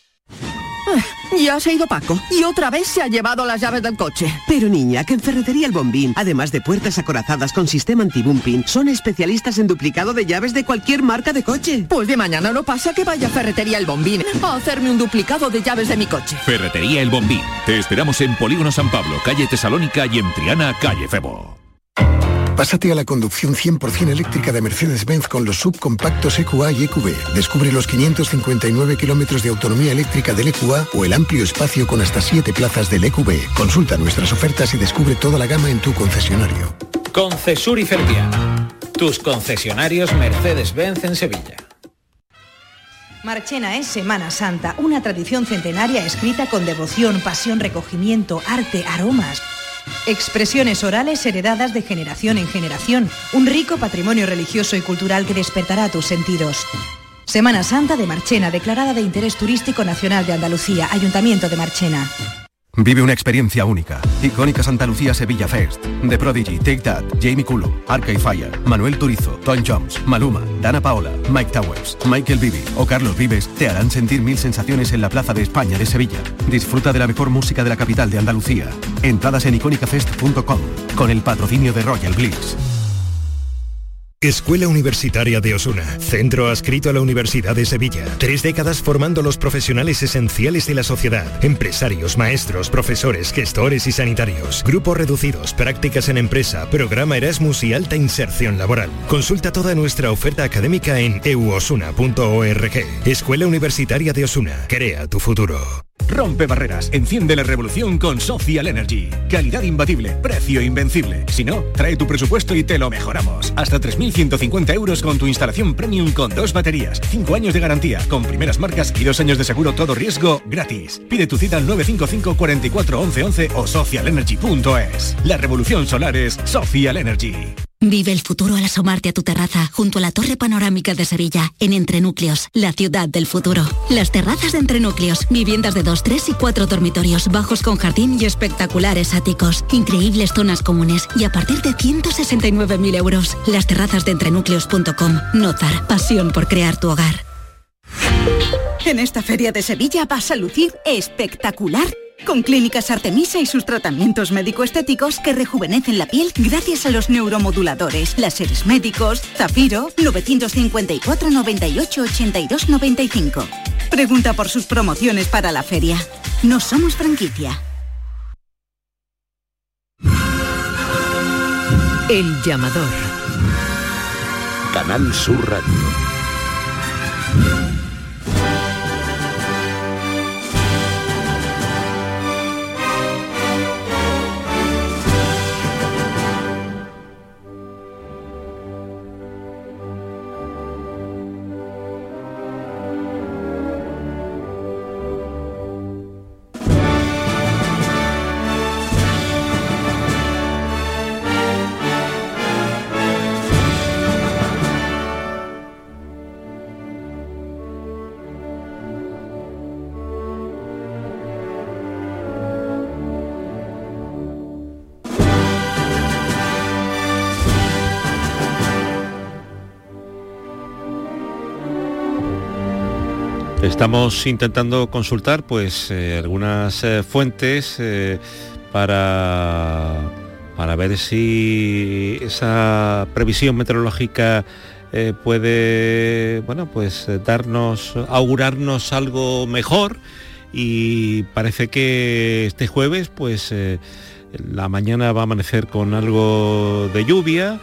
Ya se ha ido Paco y otra vez se ha llevado las llaves del coche. Pero niña, que en Ferretería El Bombín, además de puertas acorazadas con sistema anti-bumping, son especialistas en duplicado de llaves de cualquier marca de coche. Pues de mañana no pasa que vaya a Ferretería El Bombín a hacerme un duplicado de llaves de mi coche. Ferretería El Bombín. Te esperamos en Polígono San Pablo, calle Tesalónica, y en Triana, calle Febo. Pásate a la conducción cien por ciento eléctrica de Mercedes-Benz con los subcompactos E Q A y E Q B. Descubre los quinientos cincuenta y nueve kilómetros de autonomía eléctrica del E Q A o el amplio espacio con hasta siete plazas del E Q B. Consulta nuestras ofertas y descubre toda la gama en tu concesionario. Concesur y Fervial, tus concesionarios Mercedes-Benz en Sevilla. Marchena es Semana Santa, una tradición centenaria escrita con devoción, pasión, recogimiento, arte, aromas. Expresiones orales heredadas de generación en generación, un rico patrimonio religioso y cultural que despertará tus sentidos. Semana Santa de Marchena, declarada de interés turístico nacional de Andalucía, Ayuntamiento de Marchena. Vive una experiencia única. Icónica Santa Lucía Sevilla Fest. The Prodigy, Take That, Jamie Cullum, Arcade Fire, Manuel Turizo, Tom Jones, Maluma, Dana Paola, Mike Towers, Michael Bibi o Carlos Vives te harán sentir mil sensaciones en la Plaza de España de Sevilla. Disfruta de la mejor música de la capital de Andalucía. Entradas en icónica fest punto com con el patrocinio de Royal Bliss. Escuela Universitaria de Osuna, centro adscrito a la Universidad de Sevilla. Tres décadas formando los profesionales esenciales de la sociedad. Empresarios, maestros, profesores, gestores y sanitarios. Grupos reducidos, prácticas en empresa, programa Erasmus y alta inserción laboral. Consulta toda nuestra oferta académica en e u osuna punto org. Escuela Universitaria de Osuna, crea tu futuro. Rompe barreras, enciende la revolución con Social Energy. Calidad imbatible, precio invencible. Si no, trae tu presupuesto y te lo mejoramos. Hasta tres mil ciento cincuenta euros con tu instalación premium con dos baterías, cinco años de garantía, con primeras marcas y dos años de seguro todo riesgo gratis. Pide tu cita al nueve cinco cinco, cuatro cuatro, once once o social energy punto es. La revolución solar es Social Energy. Vive el futuro al asomarte a tu terraza junto a la Torre Panorámica de Sevilla, en Entrenúcleos, la ciudad del futuro. Las terrazas de Entrenúcleos, viviendas de dos, tres y cuatro dormitorios, bajos con jardín y espectaculares áticos, increíbles zonas comunes y a partir de ciento sesenta y nueve mil euros. Las terrazas de entrenúcleos punto com. Nozar, pasión por crear tu hogar. En esta feria de Sevilla vas a lucir espectacular. Con Clínicas Artemisa y sus tratamientos médico-estéticos que rejuvenecen la piel gracias a los neuromoduladores, láseres médicos. Zafiro, novecientos cincuenta y cuatro, noventa y ocho, ochenta y dos, noventa y cinco. Pregunta por sus promociones para la feria. No somos franquicia. El llamador. Canal Sur Radio. Estamos intentando consultar pues eh, algunas eh, fuentes eh, para, para ver si esa previsión meteorológica eh, puede, bueno, pues eh, darnos, augurarnos algo mejor, y parece que este jueves pues eh, la mañana va a amanecer con algo de lluvia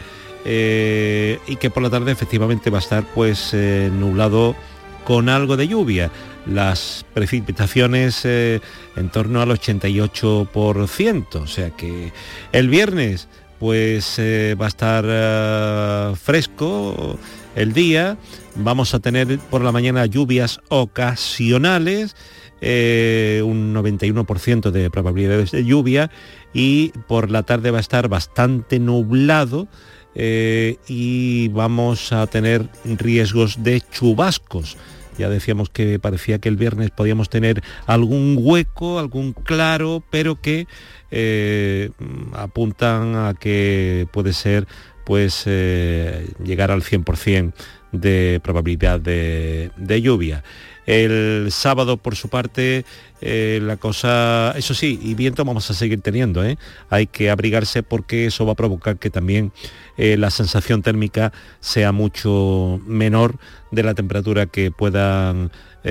eh, y que por la tarde efectivamente va a estar pues eh, nublado con algo de lluvia. Las precipitaciones eh, en torno al ochenta y ocho por ciento, o sea que el viernes pues eh, va a estar uh, fresco el día, vamos a tener por la mañana lluvias ocasionales, eh, un noventa y uno por ciento de probabilidades de lluvia, y por la tarde va a estar bastante nublado, eh, y vamos a tener riesgos de chubascos. Ya decíamos que parecía que el viernes podíamos tener algún hueco, algún claro, pero que eh, apuntan a que puede ser pues eh, llegar al cien por ciento de probabilidad de, de lluvia. El sábado, por su parte, eh, la cosa, eso sí, y viento vamos a seguir teniendo, ¿eh? Hay que abrigarse porque eso va a provocar que también eh, la sensación térmica sea mucho menor de la temperatura que puedan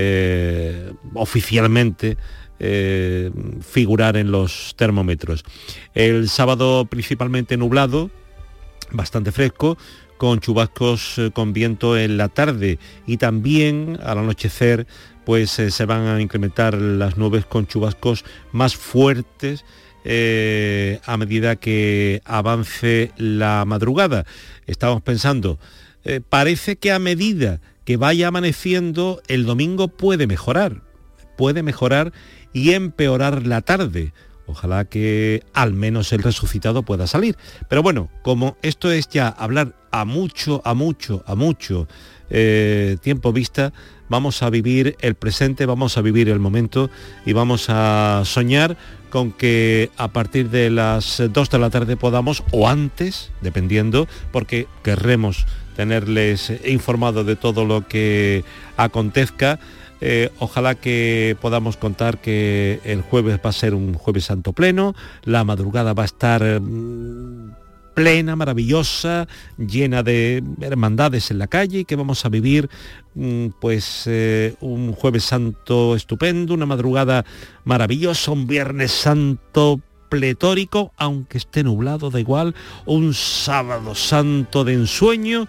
eh, oficialmente eh, figurar en los termómetros. El sábado principalmente nublado, bastante fresco, con chubascos eh, con viento en la tarde, y también al anochecer pues eh, se van a incrementar las nubes con chubascos más fuertes eh, a medida que avance la madrugada. Estamos pensando, eh, parece que a medida que vaya amaneciendo el domingo puede mejorar, puede mejorar y empeorar la tarde. Ojalá que al menos el resucitado pueda salir. Pero bueno, como esto es ya hablar a mucho, a mucho, a mucho eh, tiempo vista, vamos a vivir el presente, vamos a vivir el momento y vamos a soñar con que a partir de las dos de la tarde podamos, o antes, dependiendo, porque querremos tenerles informado de todo lo que acontezca. Eh, ojalá que podamos contar que el jueves va a ser un jueves santo pleno, la madrugada va a estar mmm, plena, maravillosa, llena de hermandades en la calle, y que vamos a vivir mmm, pues eh, un jueves santo estupendo, una madrugada maravillosa, un viernes santo pletórico, aunque esté nublado, da igual, un sábado santo de ensueño,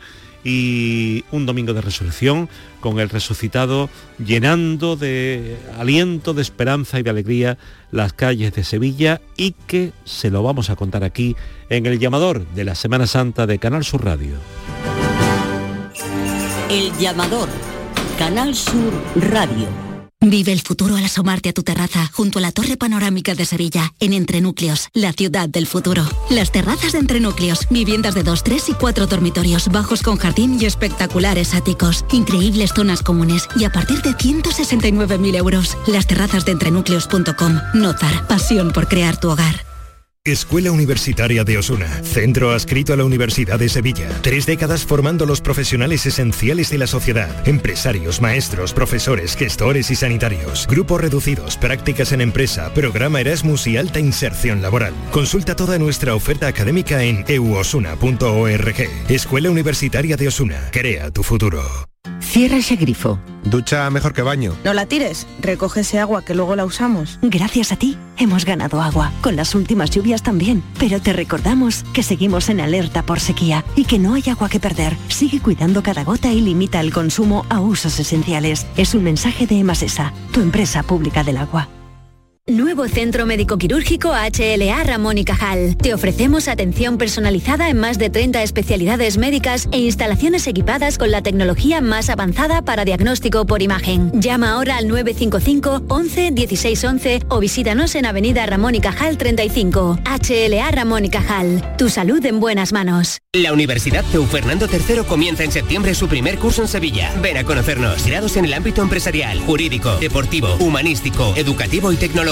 y un domingo de resurrección con el resucitado llenando de aliento, de esperanza y de alegría las calles de Sevilla, y que se lo vamos a contar aquí en el llamador de la Semana Santa de Canal Sur Radio. El llamador, Canal Sur Radio. Vive el futuro al asomarte a tu terraza junto a la Torre Panorámica de Sevilla, en Entrenúcleos, la ciudad del futuro. Las terrazas de Entrenúcleos, viviendas de dos, tres y cuatro dormitorios, bajos con jardín y espectaculares áticos, increíbles zonas comunes y a partir de ciento sesenta y nueve mil euros. Las terrazas de entrenúcleos punto com. Nozar, pasión por crear tu hogar. Escuela Universitaria de Osuna, centro adscrito a la Universidad de Sevilla. Tres décadas formando los profesionales esenciales de la sociedad. Empresarios, maestros, profesores, gestores y sanitarios. Grupos reducidos, prácticas en empresa, programa Erasmus y alta inserción laboral. Consulta toda nuestra oferta académica en e u osuna punto org. Escuela Universitaria de Osuna, crea tu futuro. Cierra ese grifo. Ducha mejor que baño. No la tires, recoge ese agua que luego la usamos. Gracias a ti hemos ganado agua, con las últimas lluvias también. Pero te recordamos que seguimos en alerta por sequía y que no hay agua que perder. Sigue cuidando cada gota y limita el consumo a usos esenciales. Es un mensaje de Emasesa, tu empresa pública del agua. Nuevo Centro Médico Quirúrgico H L A Ramón y Cajal. Te ofrecemos atención personalizada en más de treinta especialidades médicas e instalaciones equipadas con la tecnología más avanzada para diagnóstico por imagen. Llama ahora al nueve cinco cinco, once, dieciséis once o visítanos en Avenida Ramón y Cajal treinta y cinco. H L A Ramón y Cajal. Tu salud en buenas manos. La Universidad C E U Fernando tercero comienza en septiembre su primer curso en Sevilla. Ven a conocernos. Grados en el ámbito empresarial, jurídico, deportivo, humanístico, educativo y tecnológico.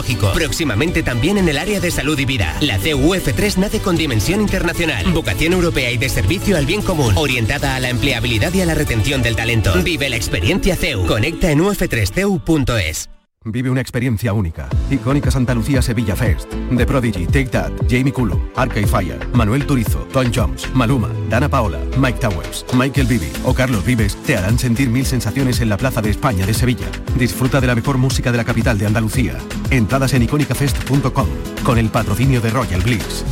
tecnológico. Próximamente también en el área de salud y vida. La C U F tres nace con dimensión internacional, vocación europea y de servicio al bien común, orientada a la empleabilidad y a la retención del talento. Vive la experiencia C E U. Conecta en u f tres c u punto es. Vive una experiencia única. Icónica Santa Lucía Sevilla Fest. The Prodigy, Take That, Jamie Cullum, Arcade Fire, Manuel Turizo, Tom Jones, Maluma, Dana Paola, Mike Towers, Michael Bibi o Carlos Vives te harán sentir mil sensaciones en la Plaza de España de Sevilla. Disfruta de la mejor música de la capital de Andalucía. Entradas en icónica fest punto com con el patrocinio de Royal Bliss.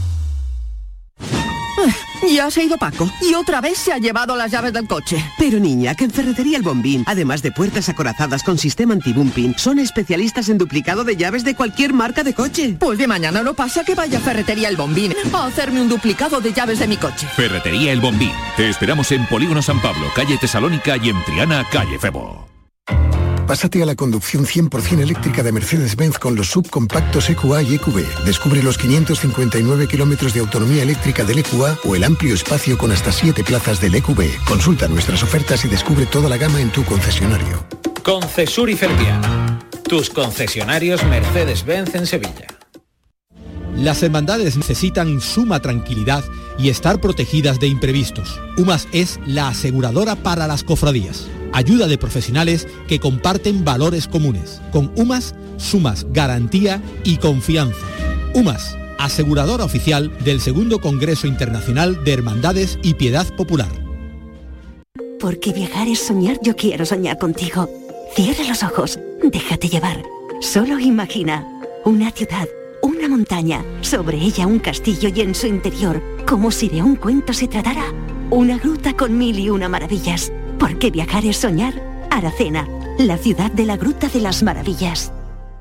Ya se ha ido Paco y otra vez se ha llevado las llaves del coche. Pero niña, que en Ferretería El Bombín, además de puertas acorazadas con sistema anti-bumping, son especialistas en duplicado de llaves de cualquier marca de coche. Pues de mañana no pasa que vaya a Ferretería El Bombín a hacerme un duplicado de llaves de mi coche. Ferretería El Bombín. Te esperamos en Polígono San Pablo, calle Tesalónica, y en Triana, calle Febo. Pásate a la conducción cien por ciento eléctrica de Mercedes-Benz con los subcompactos E Q A y E Q B. Descubre los quinientos cincuenta y nueve kilómetros de autonomía eléctrica del E Q A o el amplio espacio con hasta siete plazas del E Q B. Consulta nuestras ofertas y descubre toda la gama en tu concesionario. Concesur y Fervial, tus concesionarios Mercedes-Benz en Sevilla. Las hermandades necesitan suma tranquilidad y estar protegidas de imprevistos. UMAS es la aseguradora para las cofradías. Ayuda de profesionales que comparten valores comunes. Con UMAS sumas garantía y confianza. UMAS, aseguradora oficial del segundo Congreso Internacional de Hermandades y Piedad Popular. Porque viajar es soñar, yo quiero soñar contigo. Cierra los ojos, déjate llevar. Solo imagina una ciudad, una montaña, sobre ella un castillo y en su interior, como si de un cuento se tratara, una gruta con mil y una maravillas. Porque viajar es soñar. Aracena, la ciudad de la Gruta de las Maravillas.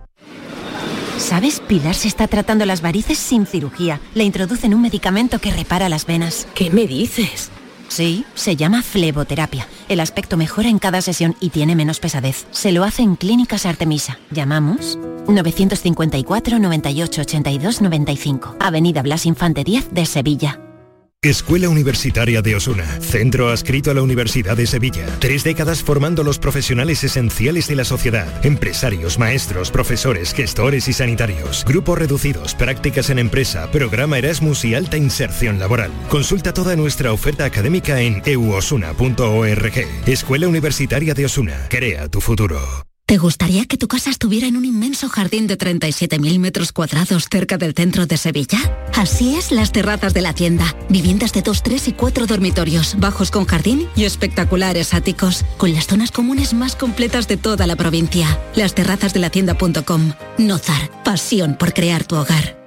¿Sabes? Pilar se está tratando las varices sin cirugía. Le introducen un medicamento que repara las venas. ¿Qué me dices? Sí, se llama fleboterapia. El aspecto mejora en cada sesión y tiene menos pesadez. Se lo hace en Clínicas Artemisa. Llamamos nueve cinco cuatro, noventa y ocho, ochenta y dos, noventa y cinco. Avenida Blas Infante diez de Sevilla. Escuela Universitaria de Osuna, centro adscrito a la Universidad de Sevilla. Tres décadas formando los profesionales esenciales de la sociedad. Empresarios, maestros, profesores, gestores y sanitarios. Grupos reducidos, prácticas en empresa, programa Erasmus y alta inserción laboral. Consulta toda nuestra oferta académica en e u osuna punto org. Escuela Universitaria de Osuna, crea tu futuro. ¿Te gustaría que tu casa estuviera en un inmenso jardín de treinta y siete mil metros cuadrados cerca del centro de Sevilla? Así es Las Terrazas de la Hacienda. Viviendas de dos, tres y cuatro dormitorios, bajos con jardín y espectaculares áticos, con las zonas comunes más completas de toda la provincia. las terrazas de la hacienda punto com. Nozar, pasión por crear tu hogar.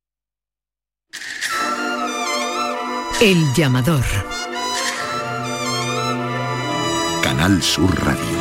El llamador. Canal Sur Radio.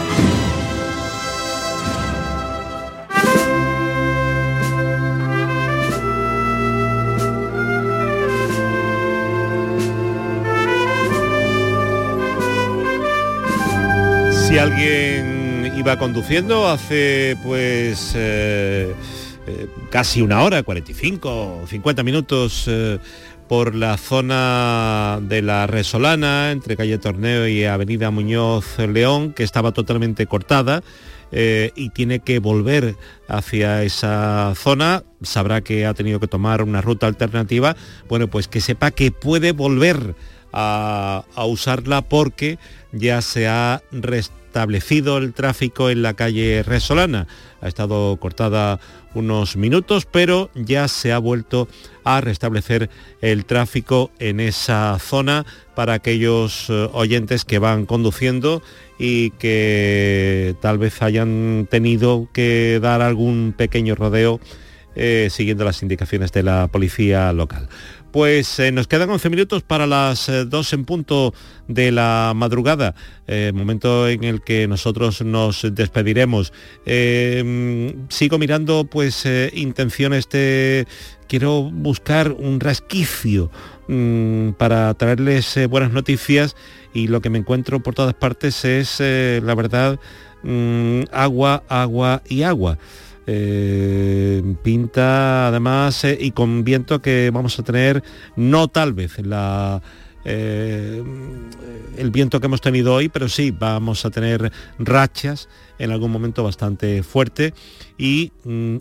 Si alguien iba conduciendo hace pues eh, eh, casi una hora, cuarenta y cinco o cincuenta minutos eh, por la zona de la Resolana, entre calle Torneo y avenida Muñoz León, que estaba totalmente cortada, eh, y tiene que volver hacia esa zona, sabrá que ha tenido que tomar una ruta alternativa, bueno, pues que sepa que puede volver a, a usarla porque ya se ha restablecido el tráfico en la calle Resolana. Ha estado cortada unos minutos, pero ya se ha vuelto a restablecer el tráfico en esa zona para aquellos oyentes que van conduciendo y que tal vez hayan tenido que dar algún pequeño rodeo eh, siguiendo las indicaciones de la policía local. Pues eh, nos quedan once minutos para las eh, dos en punto de la madrugada, eh, momento en el que nosotros nos despediremos. Eh, sigo mirando pues eh, intenciones de... Quiero buscar un resquicio mmm, para traerles eh, buenas noticias, y lo que me encuentro por todas partes es, eh, la verdad, mmm, agua, agua y agua. Eh, pinta además eh, y con viento que vamos a tener, no tal vez la, eh, el viento que hemos tenido hoy, pero sí vamos a tener rachas en algún momento bastante fuerte, y mm,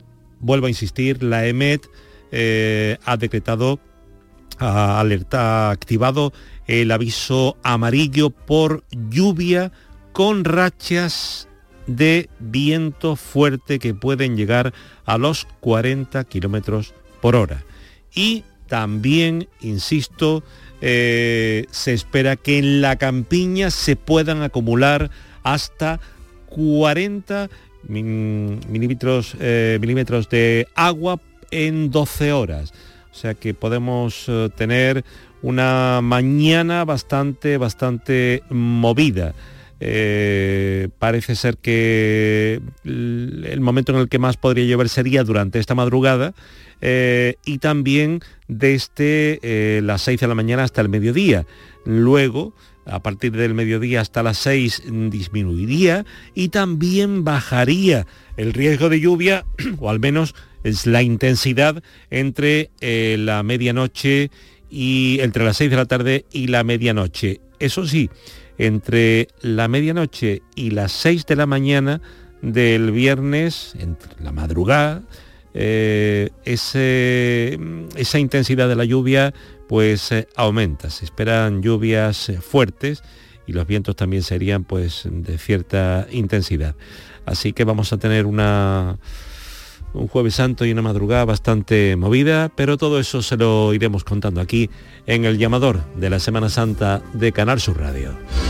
vuelvo a insistir, la E M E T eh, ha decretado, ha alerta, ha activado el aviso amarillo por lluvia con rachas de viento fuerte que pueden llegar a los cuarenta kilómetros por hora. Y también, insisto, eh, se espera que en la campiña se puedan acumular hasta cuarenta milímetros, eh, milímetros de agua en doce horas. O sea que podemos eh, tener una mañana bastante, bastante movida. Eh, parece ser que el momento en el que más podría llover sería durante esta madrugada eh, y también desde eh, las seis de la mañana hasta el mediodía. Luego, a partir del mediodía hasta las seis disminuiría y también bajaría el riesgo de lluvia, o al menos es la intensidad, entre eh, la medianoche y entre las seis de la tarde y la medianoche. Eso sí, entre la medianoche y las seis de la mañana del viernes, entre la madrugada, eh, ese, esa intensidad de la lluvia pues eh, aumenta. Se esperan lluvias eh, fuertes y los vientos también serían pues de cierta intensidad. Así que vamos a tener una, un Jueves Santo y una madrugada bastante movida, pero todo eso se lo iremos contando aquí en el llamador de la Semana Santa de Canal Sur Radio.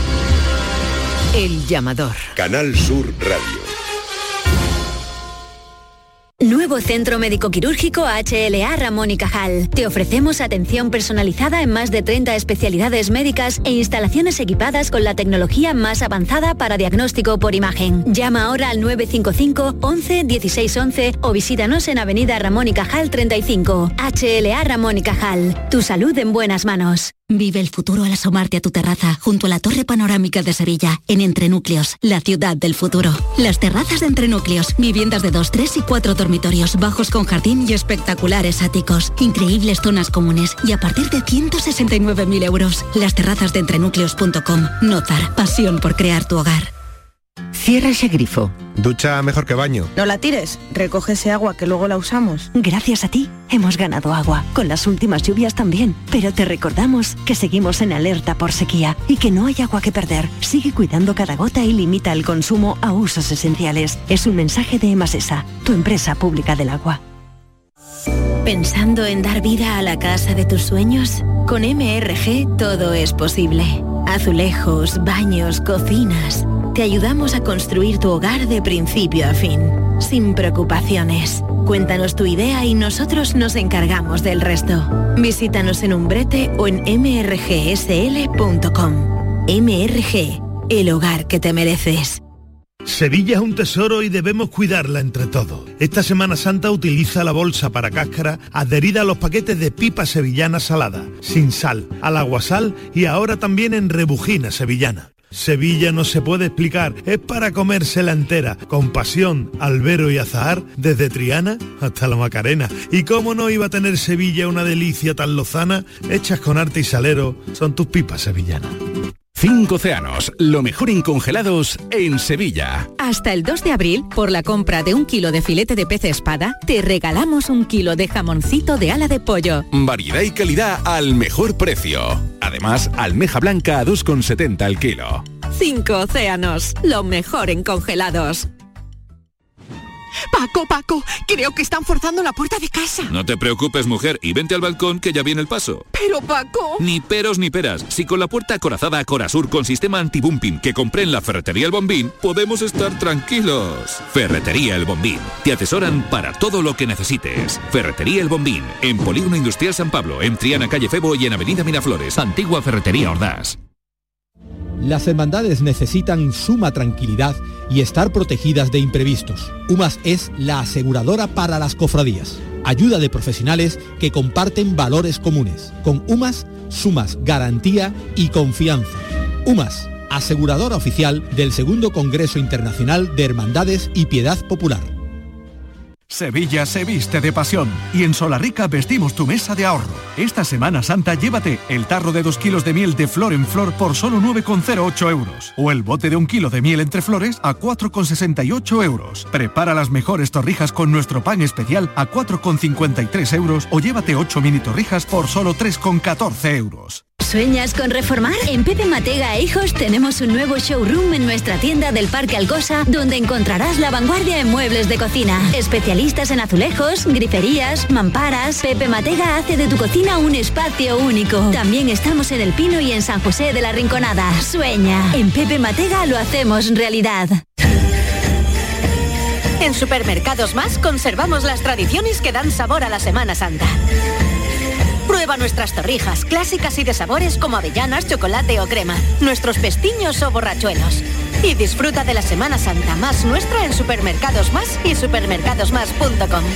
El llamador. Canal Sur Radio. Nuevo Centro Médico Quirúrgico H L A Ramón y Cajal. Te ofrecemos atención personalizada en más de treinta especialidades médicas e instalaciones equipadas con la tecnología más avanzada para diagnóstico por imagen. Llama ahora al nueve cinco cinco, once, dieciséis once o visítanos en Avenida Ramón y Cajal treinta y cinco. H L A Ramón y Cajal. Tu salud en buenas manos. Vive el futuro al asomarte a tu terraza junto a la Torre Panorámica de Sevilla, en Entrenúcleos, la ciudad del futuro. Las terrazas de Entrenúcleos, viviendas de dos, tres y cuatro dormitorios, bajos con jardín y espectaculares áticos, increíbles zonas comunes y a partir de ciento sesenta y nueve mil euros. Las terrazas de entrenúcleos punto com. Nozar, pasión por crear tu hogar. Cierra ese grifo. Ducha mejor que baño. No la tires, recoge ese agua que luego la usamos. Gracias a ti hemos ganado agua, con las últimas lluvias también. Pero te recordamos que seguimos en alerta por sequía y que no hay agua que perder. Sigue cuidando cada gota y limita el consumo a usos esenciales. Es un mensaje de Emasesa, tu empresa pública del agua. ¿Pensando en dar vida a la casa de tus sueños? Con M R G todo es posible. Azulejos, baños, cocinas. Te ayudamos a construir tu hogar de principio a fin, sin preocupaciones. Cuéntanos tu idea y nosotros nos encargamos del resto. Visítanos en Umbrete o en m r g s l punto com. M R G, el hogar que te mereces. Sevilla es un tesoro y debemos cuidarla entre todos. Esta Semana Santa utiliza la bolsa para cáscara adherida a los paquetes de pipa sevillana salada, sin sal, al aguasal y ahora también en rebujina sevillana. Sevilla no se puede explicar, es para comérsela entera, con pasión, albero y azahar, desde Triana hasta la Macarena. Y cómo no iba a tener Sevilla una delicia tan lozana, hechas con arte y salero, son tus pipas sevillanas. Cinco océanos, lo mejor en congelados en Sevilla. Hasta el dos de abril, por la compra de un kilo de filete de pez espada, te regalamos un kilo de jamoncito de ala de pollo. Variedad y calidad al mejor precio. Además, almeja blanca a dos con setenta el kilo. Cinco océanos, lo mejor en congelados. Paco, Paco, creo que están forzando la puerta de casa. No te preocupes, mujer, y vente al balcón que ya viene el paso. Pero, Paco... Ni peros ni peras. Si con la puerta acorazada Corasur con sistema anti-bumping que compré en la Ferretería El Bombín, podemos estar tranquilos. Ferretería El Bombín. Te asesoran para todo lo que necesites. Ferretería El Bombín. En Polígono Industrial San Pablo, en Triana, calle Febo y en Avenida Miraflores. Antigua Ferretería Ordaz. Las hermandades necesitan suma tranquilidad y estar protegidas de imprevistos. UMAS es la aseguradora para las cofradías. Ayuda de profesionales que comparten valores comunes. Con UMAS sumas garantía y confianza. UMAS, aseguradora oficial del segundo Congreso Internacional de Hermandades y Piedad Popular. Sevilla se viste de pasión y en Solarrica vestimos tu mesa de ahorro. Esta Semana Santa llévate el tarro de dos kilos de miel de flor en flor por solo nueve coma cero ocho euros o el bote de un kilo de miel entre flores a cuatro coma sesenta y ocho euros. Prepara las mejores torrijas con nuestro pan especial a cuatro coma cincuenta y tres euros o llévate ocho mini torrijas por solo tres coma catorce euros. ¿Sueñas con reformar? En Pepe Matega e Hijos tenemos un nuevo showroom en nuestra tienda del Parque Alcosa, donde encontrarás la vanguardia en muebles de cocina. Especialistas en azulejos, griferías, mamparas. Pepe Matega hace de tu cocina un espacio único. También estamos en El Pino y en San José de la Rinconada. Sueña. En Pepe Matega lo hacemos realidad. En Supermercados Más conservamos las tradiciones que dan sabor a la Semana Santa. Prueba nuestras torrijas clásicas y de sabores como avellanas, chocolate o crema, nuestros pestiños o borrachuelos. Y disfruta de la Semana Santa más nuestra en Supermercados Más y supermercados más punto com.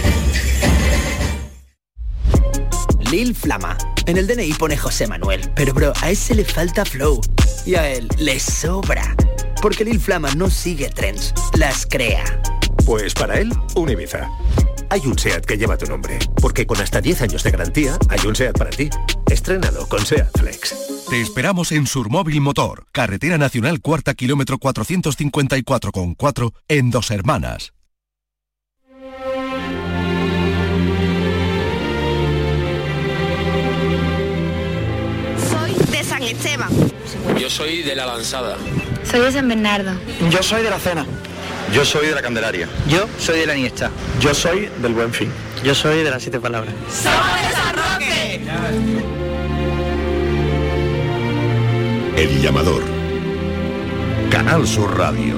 Lil Flama. En el D N I pone José Manuel, pero bro, a ese le falta flow. Y a él le sobra. Porque Lil Flama no sigue trends, las crea. Pues para él, un Ibiza. Hay un SEAT que lleva tu nombre, porque con hasta diez años de garantía, hay un SEAT para ti. Estrénalo con SEAT Flex. Te esperamos en Surmóvil Motor, Carretera Nacional Cuarta, kilómetro cuatrocientos cincuenta y cuatro coma cuatro, en Dos Hermanas. Soy de San Esteban. Yo soy de La Lanzada. Soy de San Bernardo. Yo soy de La Cena. Yo soy de la Candelaria. Yo soy de la Iniesta. Yo soy del Buen Fin. Yo soy de las Siete Palabras. ¡Somos de San Roque! El Llamador. Canal Sur Radio.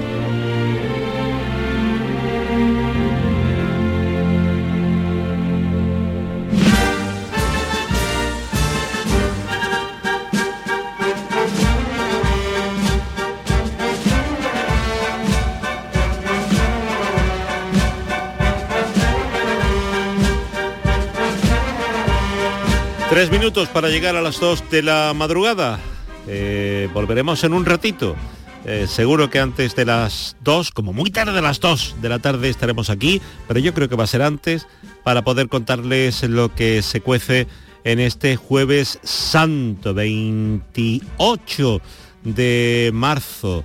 Tres minutos para llegar a las dos de la madrugada. Eh, volveremos en un ratito. Eh, seguro que antes de las dos, como muy tarde a las dos de la tarde estaremos aquí, pero yo creo que va a ser antes para poder contarles lo que se cuece en este jueves santo, veintiocho de marzo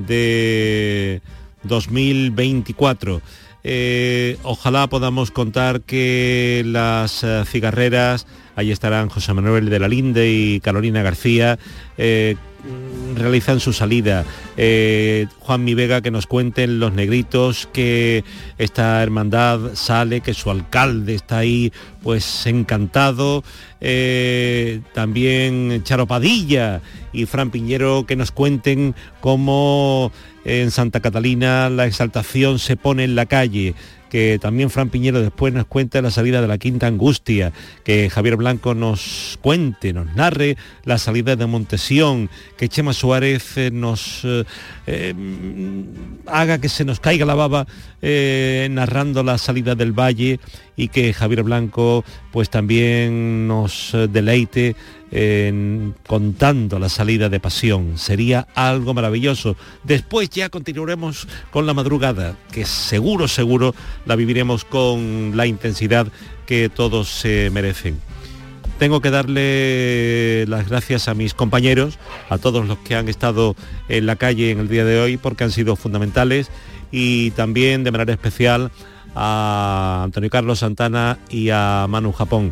de dos mil veinticuatro. Eh, ojalá podamos contar que las uh, cigarreras, ahí estarán José Manuel de la Linde y Carolina García, eh, realizan su salida. Eh, Juan Mi Vega, que nos cuenten los negritos, que esta hermandad sale, que su alcalde está ahí pues encantado. Eh, también Charo Padilla y Fran Piñero, que nos cuenten cómo en Santa Catalina la exaltación se pone en la calle. Que también Fran Piñero después nos cuente la salida de la Quinta Angustia, que Javier Blanco nos cuente, nos narre la salida de Montesión, que Chema Suárez eh, nos eh, eh, haga que se nos caiga la baba eh, narrando la salida del Valle, y que Javier Blanco pues también nos deleite eh, contando la salida de Pasión. Sería algo maravilloso. Después ya continuaremos con la madrugada, que seguro, seguro la viviremos con la intensidad que todos se merecen. Tengo que darle las gracias a mis compañeros, a todos los que han estado en la calle en el día de hoy, porque han sido fundamentales, y también de manera especial a Antonio Carlos Santana y a Manu Japón,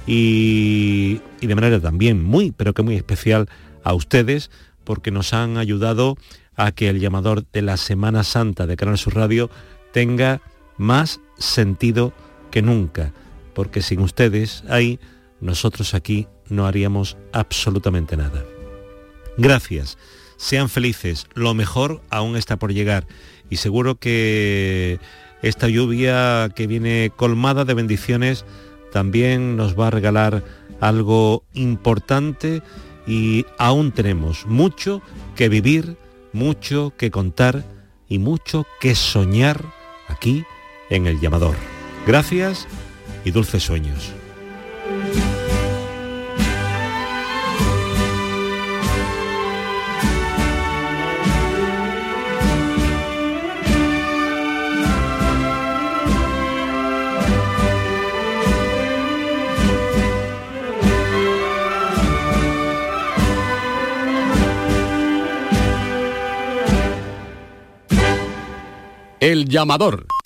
y, y de manera también muy, pero que muy especial a ustedes, porque nos han ayudado a que el llamador de la Semana Santa de Canal Sur Radio tenga más sentido que nunca, porque sin ustedes ahí, nosotros aquí no haríamos absolutamente nada. Gracias, sean felices, lo mejor aún está por llegar, y seguro que esta lluvia que viene colmada de bendiciones también nos va a regalar algo importante, y aún tenemos mucho que vivir, mucho que contar y mucho que soñar aquí en El Llamador. Gracias y dulces sueños. El llamador.